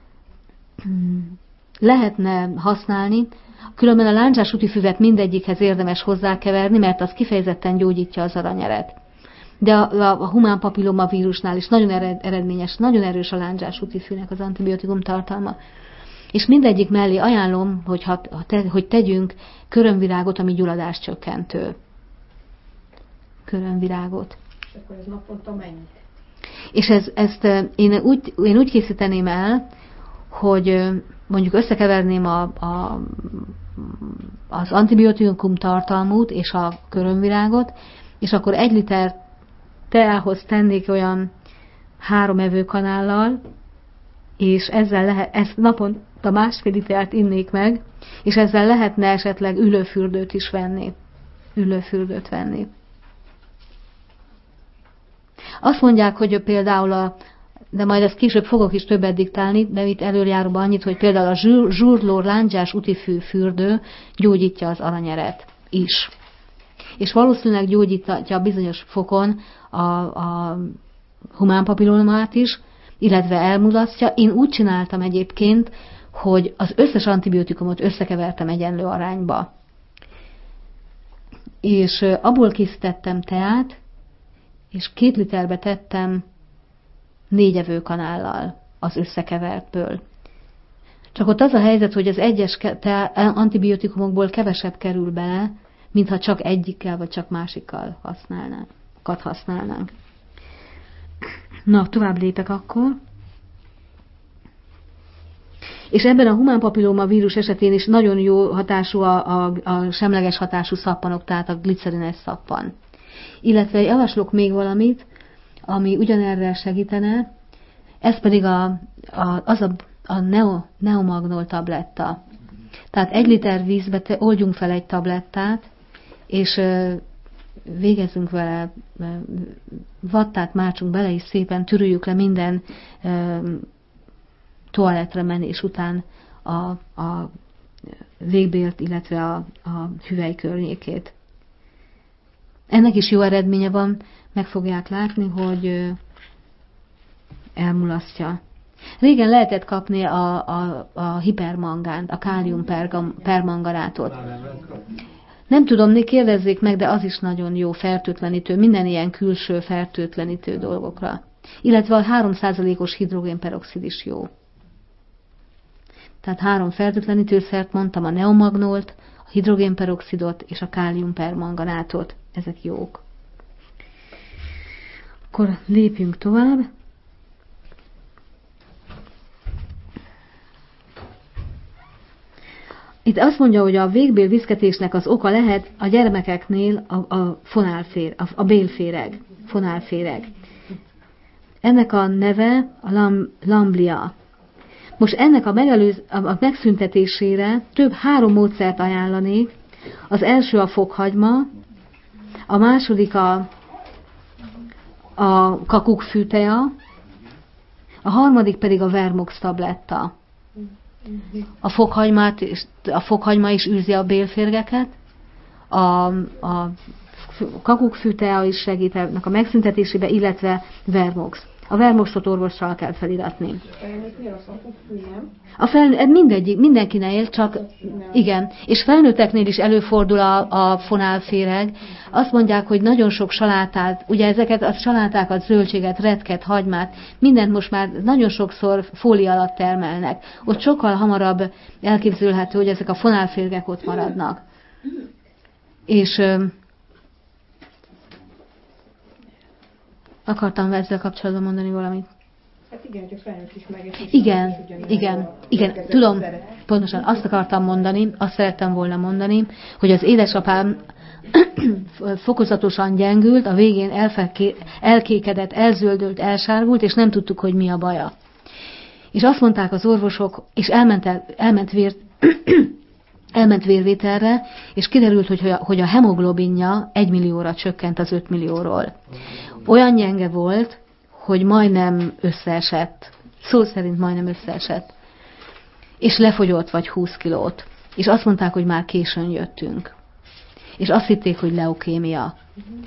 lehetne használni, különben a lándzsás útifüvet mindegyikhez érdemes hozzákeverni, mert az kifejezetten gyógyítja az aranyeret. De a, a humán papillomavírusnál is nagyon eredményes, nagyon erős a lándzsás útifűnek az antibiotikum tartalma. És mindegyik mellé ajánlom, hogy, ha, ha te, hogy tegyünk körömvirágot, ami gyulladás csökkentő. Körömvirágot. És akkor ez naponta mennyit? És ez, ezt én úgy, én úgy készíteném el, hogy mondjuk összekeverném a, a, az antibiotikum tartalmút és a körömvirágot, és akkor egy liter teához tennék olyan három evőkanállal, és ezzel lehet, ezt naponta másfél litert innék meg, és ezzel lehetne esetleg ülőfürdőt is venni. Ülőfürdőt venni. Azt mondják, hogy például a, de majd ezt később fogok is többet diktálni, de itt előjáróban annyit, hogy például a zsurlór lándzsás útifű fürdő gyógyítja az aranyeret is. És valószínűleg gyógyítja bizonyos fokon a, a humán papillomát is, illetve elmulasztja. Én úgy csináltam egyébként, hogy az összes antibiotikumot összekevertem egyenlő arányba. És abból készítettem teát, és két literbe tettem négy evőkanállal az összekevertből. Csak ott az a helyzet, hogy az egyes antibiotikumokból kevesebb kerül bele, mintha csak egyikkel vagy csak másikkal használnánk. használnánk. Na, tovább lépek akkor. És ebben a humán papilloma vírus esetén is nagyon jó hatású a, a, a semleges hatású szappanok, tehát a glicerines szappan. Illetve javaslok még valamit, ami ugyanerre segítene, ez pedig a, a, az a, a neo, neomagnol tabletta. Tehát egy liter vízbe te, oldjunk fel egy tablettát, és végezzünk vele, vattát mártsunk bele, és szépen türüljük le minden toalettre menés után a, a végbélt, illetve a, a hüvely környékét. Ennek is jó eredménye van, meg fogják látni, hogy elmulasztja. Régen lehetett kapni a, a, a hipermangánt, a kálium permanganátot. Nem tudom, né kérdezzék meg, de az is nagyon jó fertőtlenítő, minden ilyen külső fertőtlenítő dolgokra. Illetve a három százalékos hidrogénperoxid is jó. Tehát három fertőtlenítőszert mondtam, a neomagnolt, a hidrogénperoxidot és a káliumpermanganátot. Ezek jók. Akkor lépjünk tovább. Itt azt mondja, hogy a végbél viszketésnek az oka lehet a gyermekeknél a, a fonálfér, a, a bélféreg, fonálféreg. Ennek a neve a lam, lamblia. Most ennek a, megelőz, a megszüntetésére több három módszert ajánlanék. Az első a fokhagyma, a második a, a kakukkfűtea, a harmadik pedig a vermox tabletta. A fokhagymát, a fokhagyma is űrzi a bélférgeket, a, a kakukkfűtea is segít ennek a megszüntetésébe, illetve vermox. A vermoxot orvossal kell feliratni. A felnőtt, mindegyik, mindenkinél, csak igen, és felnőtteknél is előfordul a, a fonálféreg. Azt mondják, hogy nagyon sok salátát, ugye ezeket a salátákat, zöldséget, retket, hagymát, mindent most már nagyon sokszor fólia alatt termelnek. Ott sokkal hamarabb elképzelhető, hogy ezek a fonálférgek ott maradnak. És akartam ezzel kapcsolatban mondani valamit. Hát igen, hogy a felnőtt is megeszik. Igen, igen, igen, tudom, pontosan azt akartam mondani, azt szerettem volna mondani, hogy az édesapám fokozatosan gyengült, a végén elfelké, elkékedett, elzöldült, elsárgult, és nem tudtuk, hogy mi a baja. És azt mondták az orvosok, és elment, el, elment, vér, elment vérvételre, és kiderült, hogy a, hogy a hemoglobinja egy millióra csökkent az öt millióról. Olyan gyenge volt, hogy majdnem összeesett. Szó szerint majdnem összeesett. És lefogyott vagy húsz kilót. És azt mondták, hogy már későn jöttünk. És azt hitték, hogy leukémia.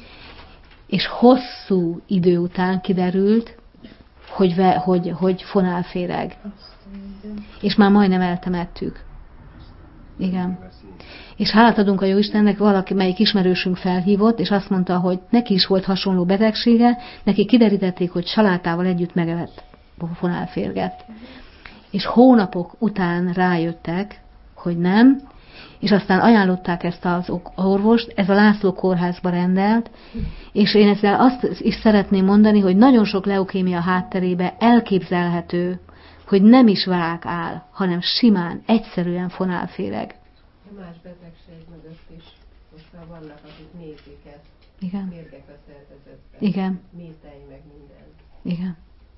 És hosszú idő után kiderült, hogy, ve, hogy, hogy fonálféreg. És már majdnem eltemettük. Igen. És hálát adunk a Jóistennek, valaki, melyik ismerősünk felhívott, és azt mondta, hogy neki is volt hasonló betegsége, neki kiderítették, hogy salátával együtt megevett fonálférget. És hónapok után rájöttek, hogy nem, és aztán ajánlották ezt az orvost, ez a László kórházba rendelt, és én ezzel azt is szeretném mondani, hogy nagyon sok leukémia hátterébe elképzelhető, hogy nem is rák áll, hanem simán, egyszerűen fonálféreg. Más betegség mögött is most már vannak, akik nézik ezt. Igen. Mérgek a szervezetben. Igen. Métei meg minden. Igen.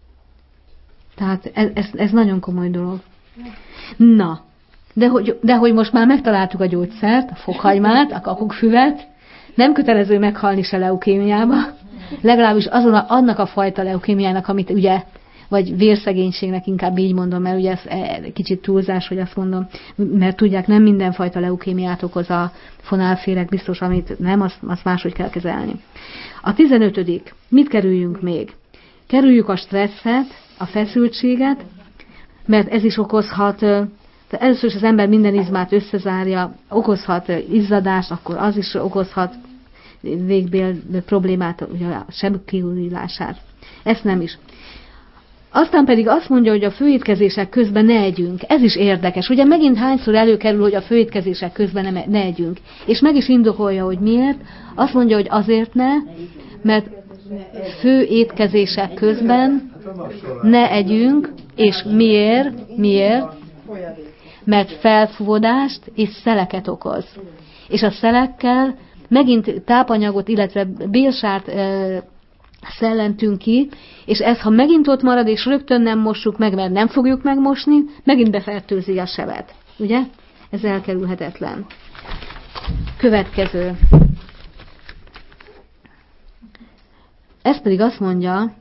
Tehát ez, ez, ez nagyon komoly dolog. Na, de hogy, de hogy most már megtaláltuk a gyógyszert, a fokhagymát, a kakukfüvet, nem kötelező meghalni se leukémiába, legalábbis azon a, annak a fajta leukémiának, amit ugye, vagy vérszegénységnek inkább így mondom, mert ugye ez kicsit túlzás, hogy azt mondom, mert tudják, nem mindenfajta leukémiát okoz a fonálféreg, biztos, amit nem, azt, azt máshogy kell kezelni. A tizenötödik. Mit kerüljünk még? Kerüljük a stresszet, a feszültséget, mert ez is okozhat, először is az ember minden izmát összezárja, okozhat izzadást, akkor az is okozhat végbél problémát, ugye a sebkiújulását. Ezt nem is. Aztán pedig azt mondja, hogy a főétkezések közben ne együnk. Ez is érdekes. Ugye megint hányszor előkerül, hogy a főétkezések közben ne, ne együnk. És meg is indokolja, hogy miért. Azt mondja, hogy azért ne, mert főétkezések közben ne együnk, és miért? Miért? Mert felfúvodást és szeleket okoz. És a szelekkel megint tápanyagot, illetve bélsárt e, szellentünk ki, és ez, ha megint ott marad, és rögtön nem mossuk meg, mert nem fogjuk megmosni, megint befertőzi a sebet. Ugye? Ez elkerülhetetlen. Következő. Ez pedig azt mondja,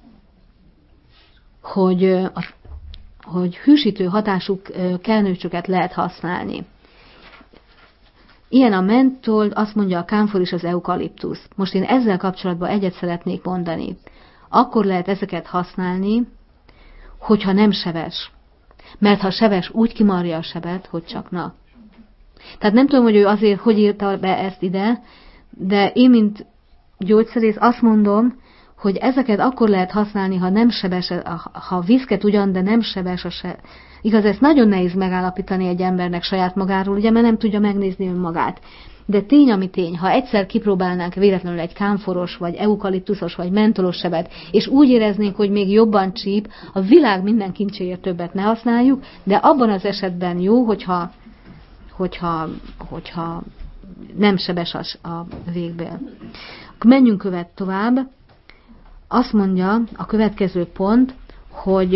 hogy, a, hogy hűsítő hatású kelnőcsöket lehet használni. Ilyen a mentol, azt mondja a kámfor és az eukaliptusz. Most én ezzel kapcsolatban egyet szeretnék mondani. Akkor lehet ezeket használni, hogyha nem sebes. Mert ha sebes, úgy kimarja a sebet, hogy csak na. Tehát nem tudom, hogy ő azért hogy írta be ezt ide, de én, mint gyógyszerész azt mondom, hogy ezeket akkor lehet használni, ha nem sebes, ha viszket ugyan, de nem sebes a se. Igaz, ezt nagyon nehéz megállapítani egy embernek saját magáról, ugye, mert nem tudja megnézni önmagát. De tény, ami tény, ha egyszer kipróbálnánk véletlenül egy kámforos, vagy eukaliptuszos, vagy mentolos sebet, és úgy éreznénk, hogy még jobban csíp, a világ minden kincséért többet ne használjuk, de abban az esetben jó, hogyha, hogyha, hogyha nem sebes a végbél. Menjünk követ tovább. Azt mondja a következő pont, hogy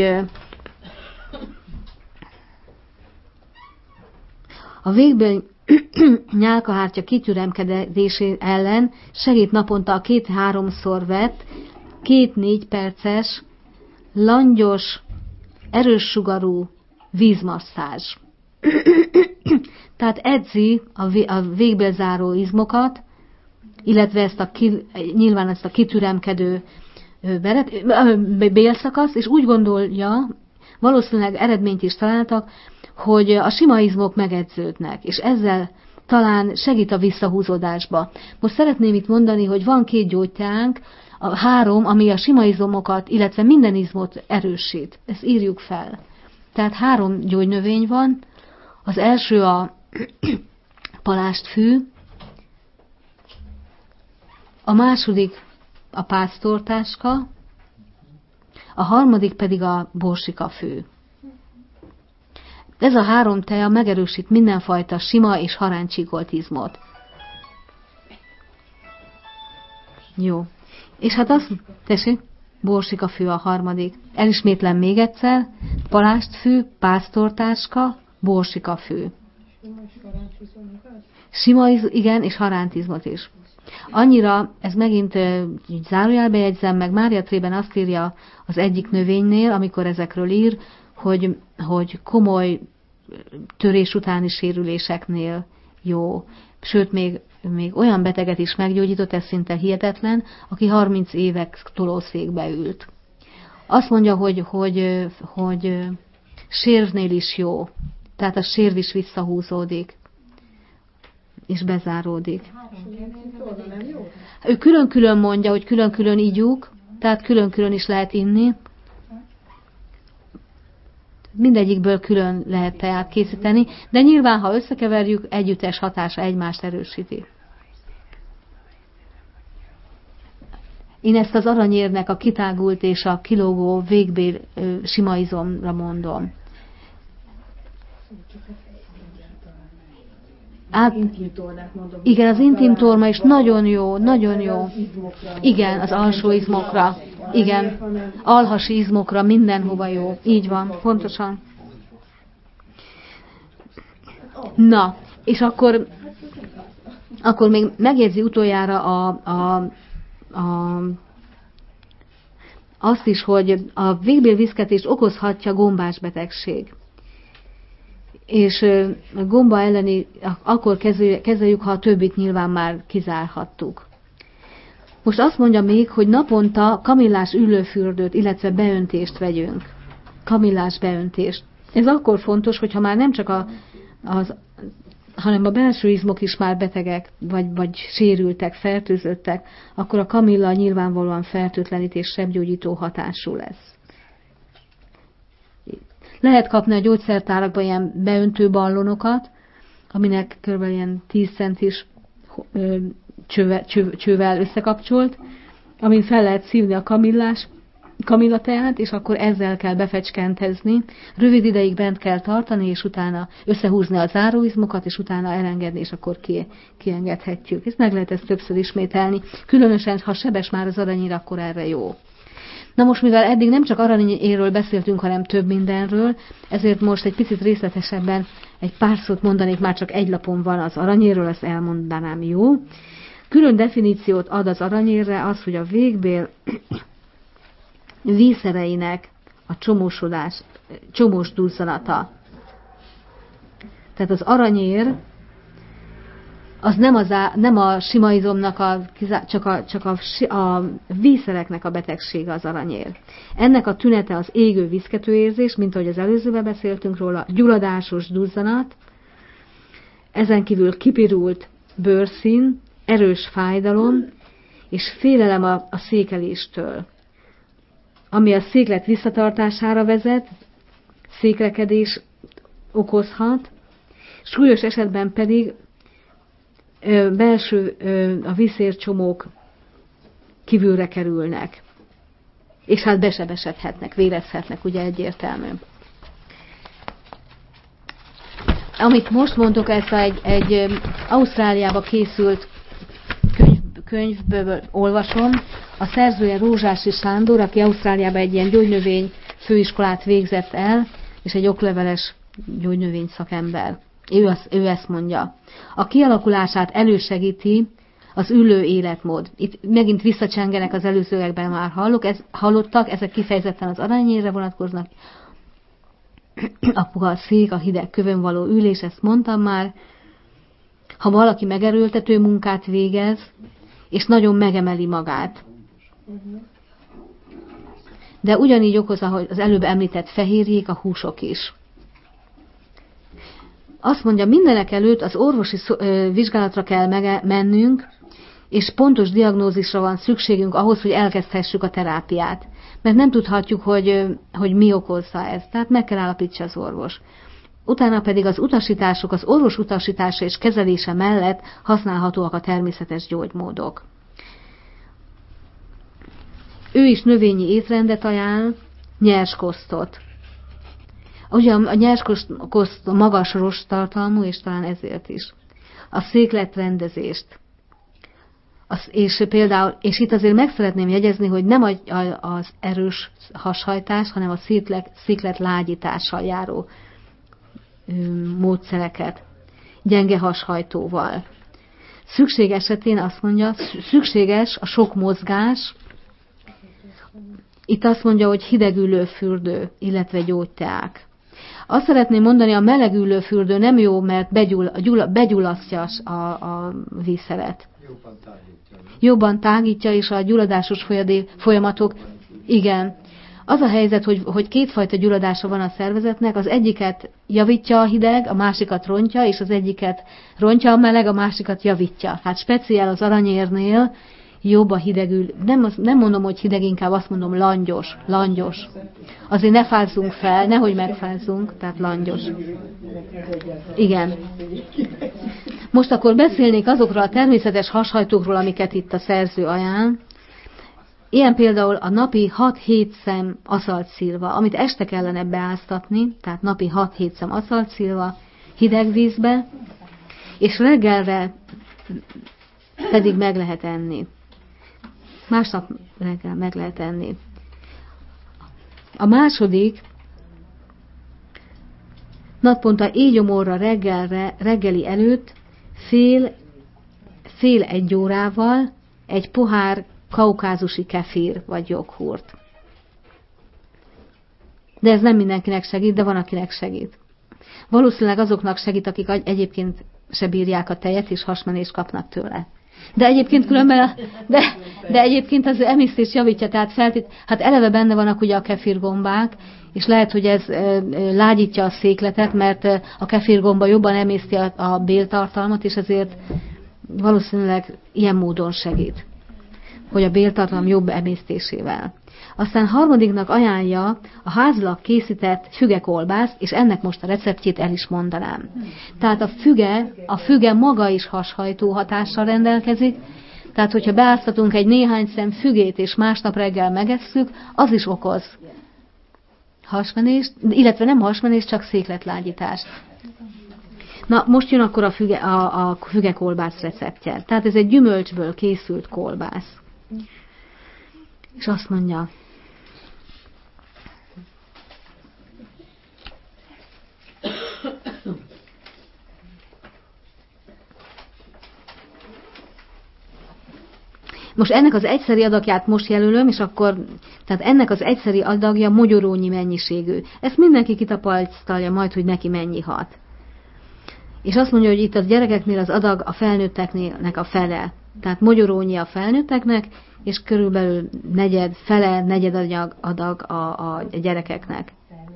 a végbél nyálkahártya kitüremkedésé ellen segít naponta a két-háromszor vett, két-négy perces, langyos, erős sugarú vízmasszázs. Tehát edzi a végbélzáró izmokat, illetve ezt a ki, nyilván ezt a kitüremkedő beret, bélszakaszt, és úgy gondolja, valószínűleg eredményt is találtak, hogy a sima izmok megedződnek, és ezzel talán segít a visszahúzódásba. Most szeretném itt mondani, hogy van két gyógytánk, a három, ami a sima izmokat, illetve minden izmot erősít. Ezt írjuk fel. Tehát három gyógynövény van. Az első a palástfű, a második a pásztortáska, a harmadik pedig a borsikafű. Ez a három teja megerősít mindenfajta sima és haráncsíkolt izmot. Jó. És hát azt, tessék, borsikafű a harmadik. Elismétlem még egyszer. palástfű, pásztortáska, borsikafű. Sima, igen, és harántizmot is. Annyira, ez megint így zárójelbe jegyzem meg, Mária Trében azt írja az egyik növénynél, amikor ezekről ír, hogy, hogy komoly törés utáni sérüléseknél jó. Sőt, még, még olyan beteget is meggyógyított, ez szinte hihetetlen, aki harminc évek tolószékbe ült. Azt mondja, hogy, hogy, hogy sérvnél is jó. Tehát a sérv is visszahúzódik, és bezáródik. Ő külön-külön mondja, hogy külön-külön igyuk, tehát külön-külön is lehet inni. Mindegyikből külön lehet teát készíteni, de nyilván, ha összekeverjük, együttes hatása egymást erősíti. Én ezt az aranyérnek a kitágult és a kilógó végbél sima izomra mondom. Át, igen, az intim torma is nagyon jó, nagyon jó. Igen, az alsó izmokra, igen, alhasi izmokra, mindenhova jó. Így van, pontosan. Na, és akkor, akkor még megjegyzi utoljára a, a, a, azt is, hogy a végbélviszketést okozhatja gombás betegség. És a gomba elleni akkor kezeljük, ha a többit nyilván már kizárhattuk. Most azt mondja még, hogy naponta kamillás üllőfürdőt, illetve beöntést vegyünk. Kamillás beöntést. Ez akkor fontos, hogyha már nem csak a, az, hanem a belső izmok is már betegek, vagy, vagy sérültek, fertőzöttek, akkor a kamilla nyilvánvalóan fertőtlenítés sebgyógyító hatású lesz. Lehet kapni a gyógyszertárakban ilyen beöntő ballonokat, aminek kb. Ilyen tíz centis csővel, csővel összekapcsolt, amin fel lehet szívni a kamillás, kamillateát, és akkor ezzel kell befecskentezni. Rövid ideig bent kell tartani, és utána összehúzni a záróizmokat, és utána elengedni, és akkor ki, kiengedhetjük. Ezt meg lehet ezt többször ismételni. Különösen, ha sebes már az aranyér, akkor erre jó. Na most, mivel eddig nem csak aranyérről beszéltünk, hanem több mindenről, ezért most egy picit részletesebben egy pár szót mondanék, már csak egy lapon van az aranyérről, ezt elmondanám, jó? Külön definíciót ad az aranyérre az, hogy a végbél vízszereinek a csomósodás, csomós duzzanata. Tehát az aranyér az nem, az á, nem a sima izomnak, a, csak, a, csak a, a vízszereknek a betegsége az aranyér. Ennek a tünete az égő viszketőérzés, mint ahogy az előzőben beszéltünk róla, gyulladásos duzzanat, ezen kívül kipirult bőrszín, erős fájdalom és félelem a, a székeléstől, ami a széklet visszatartására vezet, székrekedés okozhat, súlyos esetben pedig belső a viszércsomók kívülre kerülnek, és hát besebesedhetnek, vérezhetnek, ugye egyértelmű. Amit most mondok, ez egy, egy Ausztráliába készült könyv, könyvből olvasom. A szerzője Rózsási Sándor, aki Ausztráliában egy ilyen gyógynövény főiskolát végzett el, és egy okleveles gyógynövény szakember. Ő, az, ő ezt mondja. A kialakulását elősegíti az ülő életmód. Itt megint visszacsengenek az előzőekben már hallok, ez, hallottak, ezek kifejezetten az aranyérre vonatkoznak. A puha szék, a hideg kövön való ülés, ezt mondtam már. Ha valaki megerőltető munkát végez, és nagyon megemeli magát. De ugyanígy okoz, ahogy az előbb említett fehérjék, a húsok is. Azt mondja, mindenek előtt az orvosi vizsgálatra kell mennünk, és pontos diagnózisra van szükségünk ahhoz, hogy elkezdhessük a terápiát. Mert nem tudhatjuk, hogy, hogy mi okozza ezt. Tehát meg kell állapítsa az orvos. Utána pedig az utasítások, az orvos utasítása és kezelése mellett használhatóak a természetes gyógymódok. Ő is növényi étrendet ajánl, nyers kosztot. Ugye a nyers koszt magas rosttartalmú, és talán ezért is. A székletrendezést. Az, és például, és itt azért meg szeretném jegyezni, hogy nem az erős hashajtás, hanem a sziklet, sziklet lágyítással járó módszereket, gyenge hashajtóval. Szükség esetén azt mondja, szükséges a sok mozgás, itt azt mondja, hogy hidegülő fürdő, illetve gyógyteák. Azt szeretném mondani, a melegülő fürdő nem jó, mert begyull, gyull, begyullasztja a, a vízszeret. Jobban tágítja. Jobban tágítja, és a gyulladásos folyamatok, igen. Az a helyzet, hogy, hogy kétfajta gyulladása van a szervezetnek, az egyiket javítja a hideg, a másikat rontja, és az egyiket rontja a meleg, a másikat javítja. Hát speciál az aranyérnél jobb a hidegül, nem, nem mondom, hogy hideg, inkább azt mondom langyos, langyos. Azért ne fázzunk fel, nehogy megfázzunk, tehát langyos. Igen. Most akkor beszélnék azokról a természetes hashajtókról, amiket itt a szerző ajánl. Ilyen például a napi hat-hét szem aszalt szilva, amit este kellene beáztatni, tehát napi hat-hét szem aszalt szilva, hideg vízbe, és reggelre pedig meg lehet enni. Másnap reggel meg lehet enni. A második, naponta éjgyomorra reggelre, reggeli előtt fél, fél egy órával egy pohár kaukázusi kefír vagy joghurt. De ez nem mindenkinek segít, de van, akinek segít. Valószínűleg azoknak segít, akik egyébként se bírják a tejet, és hasmenést kapnak tőle. De egyébként különben, de, de egyébként az emésztést javítja, tehát feltét, hát eleve benne vannak ugye a kefirgombák, és lehet, hogy ez lágyítja a székletet, mert a kefirgomba jobban emészti a, a béltartalmat, és ezért valószínűleg ilyen módon segít, hogy a béltartalom jobb emésztésével. Aztán harmadiknak ajánlja a házilag készített fügekolbászt, és ennek most a receptjét el is mondanám. Tehát a füge, a füge maga is hashajtó hatással rendelkezik, tehát hogyha beáztatunk egy néhány szem fügét, és másnap reggel megesszük, az is okoz hasmenést, illetve nem hasmenést, csak székletlágyítást. Na, most jön akkor a, füge, a, a fügekolbász receptje. Tehát ez egy gyümölcsből készült kolbász. És azt mondja, most ennek az egyszeri adagját most jelölöm, és akkor, tehát ennek az egyszeri adagja mogyorónyi mennyiségű. Ezt mindenki kitapasztalja majd, hogy neki mennyi hat. És azt mondja, hogy itt a gyerekeknél az adag a felnőtteknél a fele. Tehát mogyorónyi a felnőtteknek, és körülbelül negyed, fele, negyed adag, adag a, a gyerekeknek.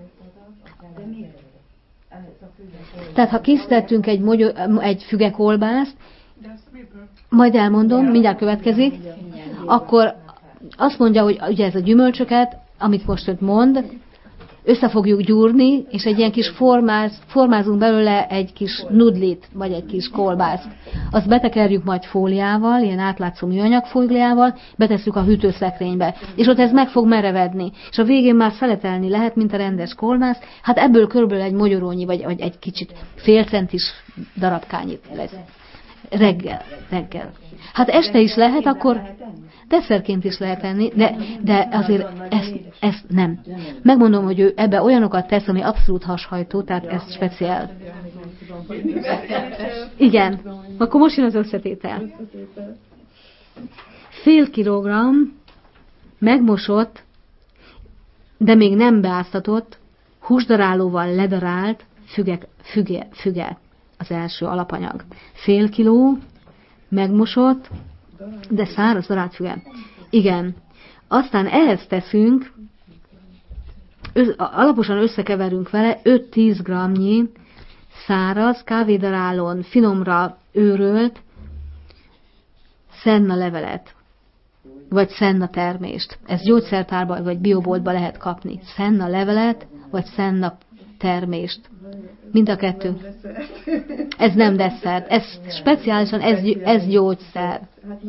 Tehát ha készítettünk egy, mogyor, egy fügekolbászt, majd elmondom, mindjárt következik, akkor azt mondja, hogy ugye ez a gyümölcsöket, amit most öt mond, össze fogjuk gyúrni, és egy ilyen kis formáz, formázunk belőle egy kis nudlit, vagy egy kis kolbászt. Azt betekerjük majd fóliával, ilyen átlátszó műanyag fóliával, betesszük a hűtőszekrénybe. És ott ez meg fog merevedni. És a végén már szeletelni lehet, mint a rendes kolbász. Hát ebből körülbelül egy mogyorónyi, vagy, vagy egy kicsit fél centis darabkányit lesz. Reggel, reggel. Hát este is lehet, akkor desszertként is lehet enni, de, de azért ezt, ezt nem. Megmondom, hogy ő ebbe olyanokat tesz, ami abszolút hashajtó, tehát ez speciál. Igen, akkor most jön az összetétel. Fél kilogramm megmosott, de még nem beáztatott, húsdarálóval ledarált füge, füge, füge. Az első alapanyag. Fél kiló, megmosott, de száraz darált füge. Igen. Aztán ehhez teszünk, ö, alaposan összekeverünk vele öt-tíz grammnyi száraz, kávédarálón finomra őrölt szenna levelet, vagy szenna termést. Ez gyógyszertárban vagy bioboltban lehet kapni. Szenna levelet, vagy szenna termést. Mind a kettő. Ez nem desszert. Ez speciálisan, ez, ez gyógyszer.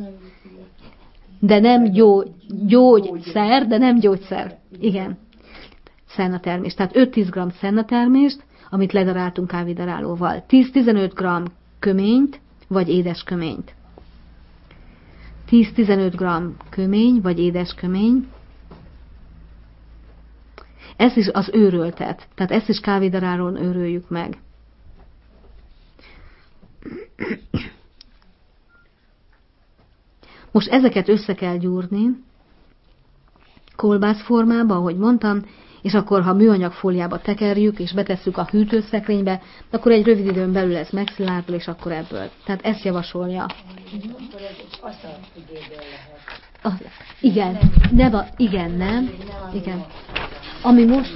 De nem gyó, gyógyszer, de nem gyógyszer. Igen. Szennatermést. Tehát öt-tíz gramm szennatermést, amit ledaráltunk kávédarálóval. tíz-tizenöt gramm köményt, vagy édes köményt. tíz-tizenöt gramm kömény, vagy édes kömény. Ez is az őröltet, tehát ezt is kávédaráron őröljük meg. Most ezeket össze kell gyúrni, kolbász formába, ahogy mondtam, és akkor, ha műanyag fóliába tekerjük, és betesszük a hűtőszekrénybe, akkor egy rövid időn belül ez megszilárd, és akkor ebből. Tehát ezt javasolja. Az, igen, nem, a, igen, nem, igen. Ami most...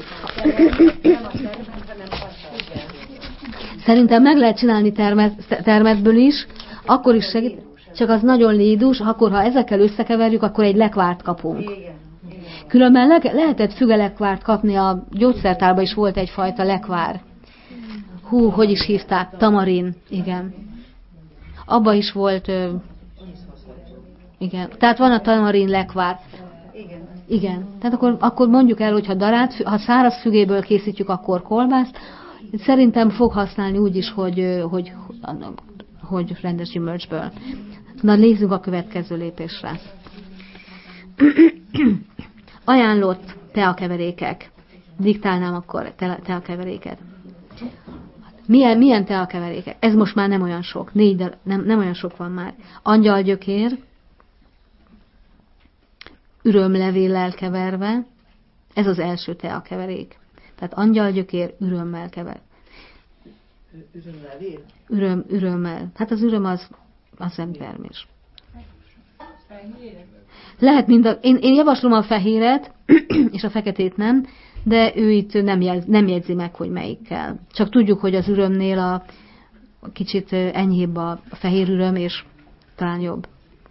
Szerintem meg lehet csinálni termet, termetből is, akkor is segít, csak az nagyon lédús, akkor ha ezekkel összekeverjük, akkor egy lekvárt kapunk. Különben le, lehetett fügelekvárt kapni, a gyógyszertárban is volt egyfajta lekvár. Hú, hogy is hívták? Tamarin, igen. Abba is volt, ö, igen. Tehát van a tamarin lekvár. Igen. Tehát akkor, akkor mondjuk el, hogyha darát, ha száraz fügéből készítjük, akkor kolbászt. Szerintem fog használni úgy is, hogy, hogy, hogy rendes gyümölcsből. Na, nézzük a következő lépésre. Ajánlott teakeverékek. Diktálnám akkor teakeveréket. Milyen, milyen teakeverékek? Ez most már nem olyan sok. Négy, de nem, nem olyan sok van már. Angyalgyökér, ürömlevéllel keverve. Ez az első teakeverék. Tehát angyalgyökér ürömmel kever. Ürömlevél? Üröm, ürömmel. Hát az üröm az, az nem termés. Lehet mind a, én, én javaslom a fehéret, és a feketét nem, de ő itt nem, jelz, nem jegyzi meg, hogy melyikkel. Csak tudjuk, hogy az ürömnél a, a kicsit enyhébb a fehér üröm, és talán jobb.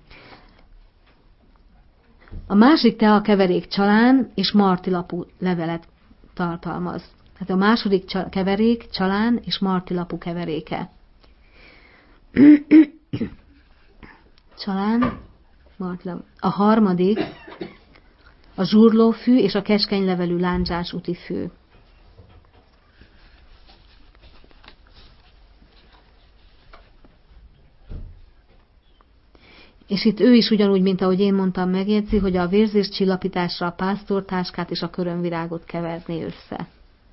A másik teakeverék csalán és martilapú levelet tartalmaz. Tehát a második keverék csalán és martilapú keveréke. Csalán, martilapú. A harmadik a zsurlófű és a keskeny levelű lándzsás úti fű. És itt ő is ugyanúgy, mint ahogy én mondtam, megjegyzi, hogy a vérzés csillapításra a pásztortáskát és a körömvirágot keverné össze.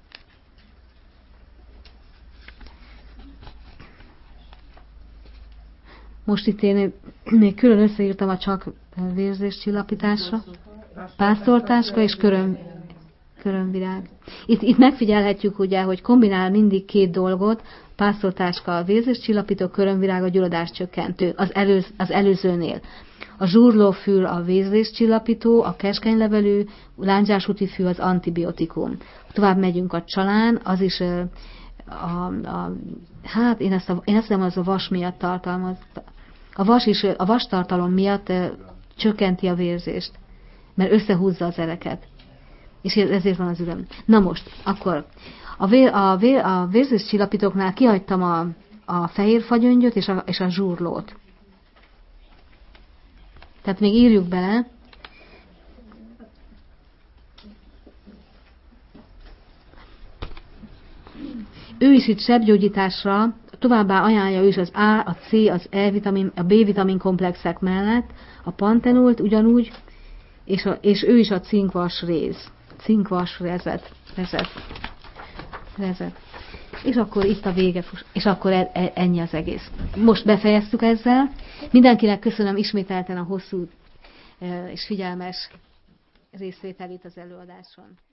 Most itt én még külön összeírtam a csak vérzés csillapításra. Pásztortáska és köröm, körömvirág. Itt, itt megfigyelhetjük ugye, hogy kombinál mindig két dolgot, pásztortáska a vérzés csillapító, körömvirág a gyulladás csökkentő, az, előz, az előzőnél. A zsurlófű a vérzés csillapító, a keskenylevelű, lándzsásúti fű az antibiotikum. Tovább megyünk a csalán, az is a, a, hát én ezt, a, én ezt nem az a vas miatt tartalmaz. A vas is, a vastartalom miatt csökkenti a vérzést, mert összehúzza az ereket. És ezért van az üröm. Na most, akkor a, vér, a, vér, a vérzés csillapítóknál kihagytam a, a fehér fagyöngyöt és a, és a zsurlót. Tehát még írjuk bele. Ő is itt sebgyógyításra, továbbá ajánlja ő is az A, a C, az E vitamin, a B vitamin komplexek mellett, a pantenult ugyanúgy, és, a, és ő is a cinkvas réz. Cinkvas rezet. rezet. rezet. És akkor itt a vége, és akkor ennyi az egész. Most befejeztük ezzel. Mindenkinek köszönöm ismételten a hosszú és figyelmes részvételét az előadáson.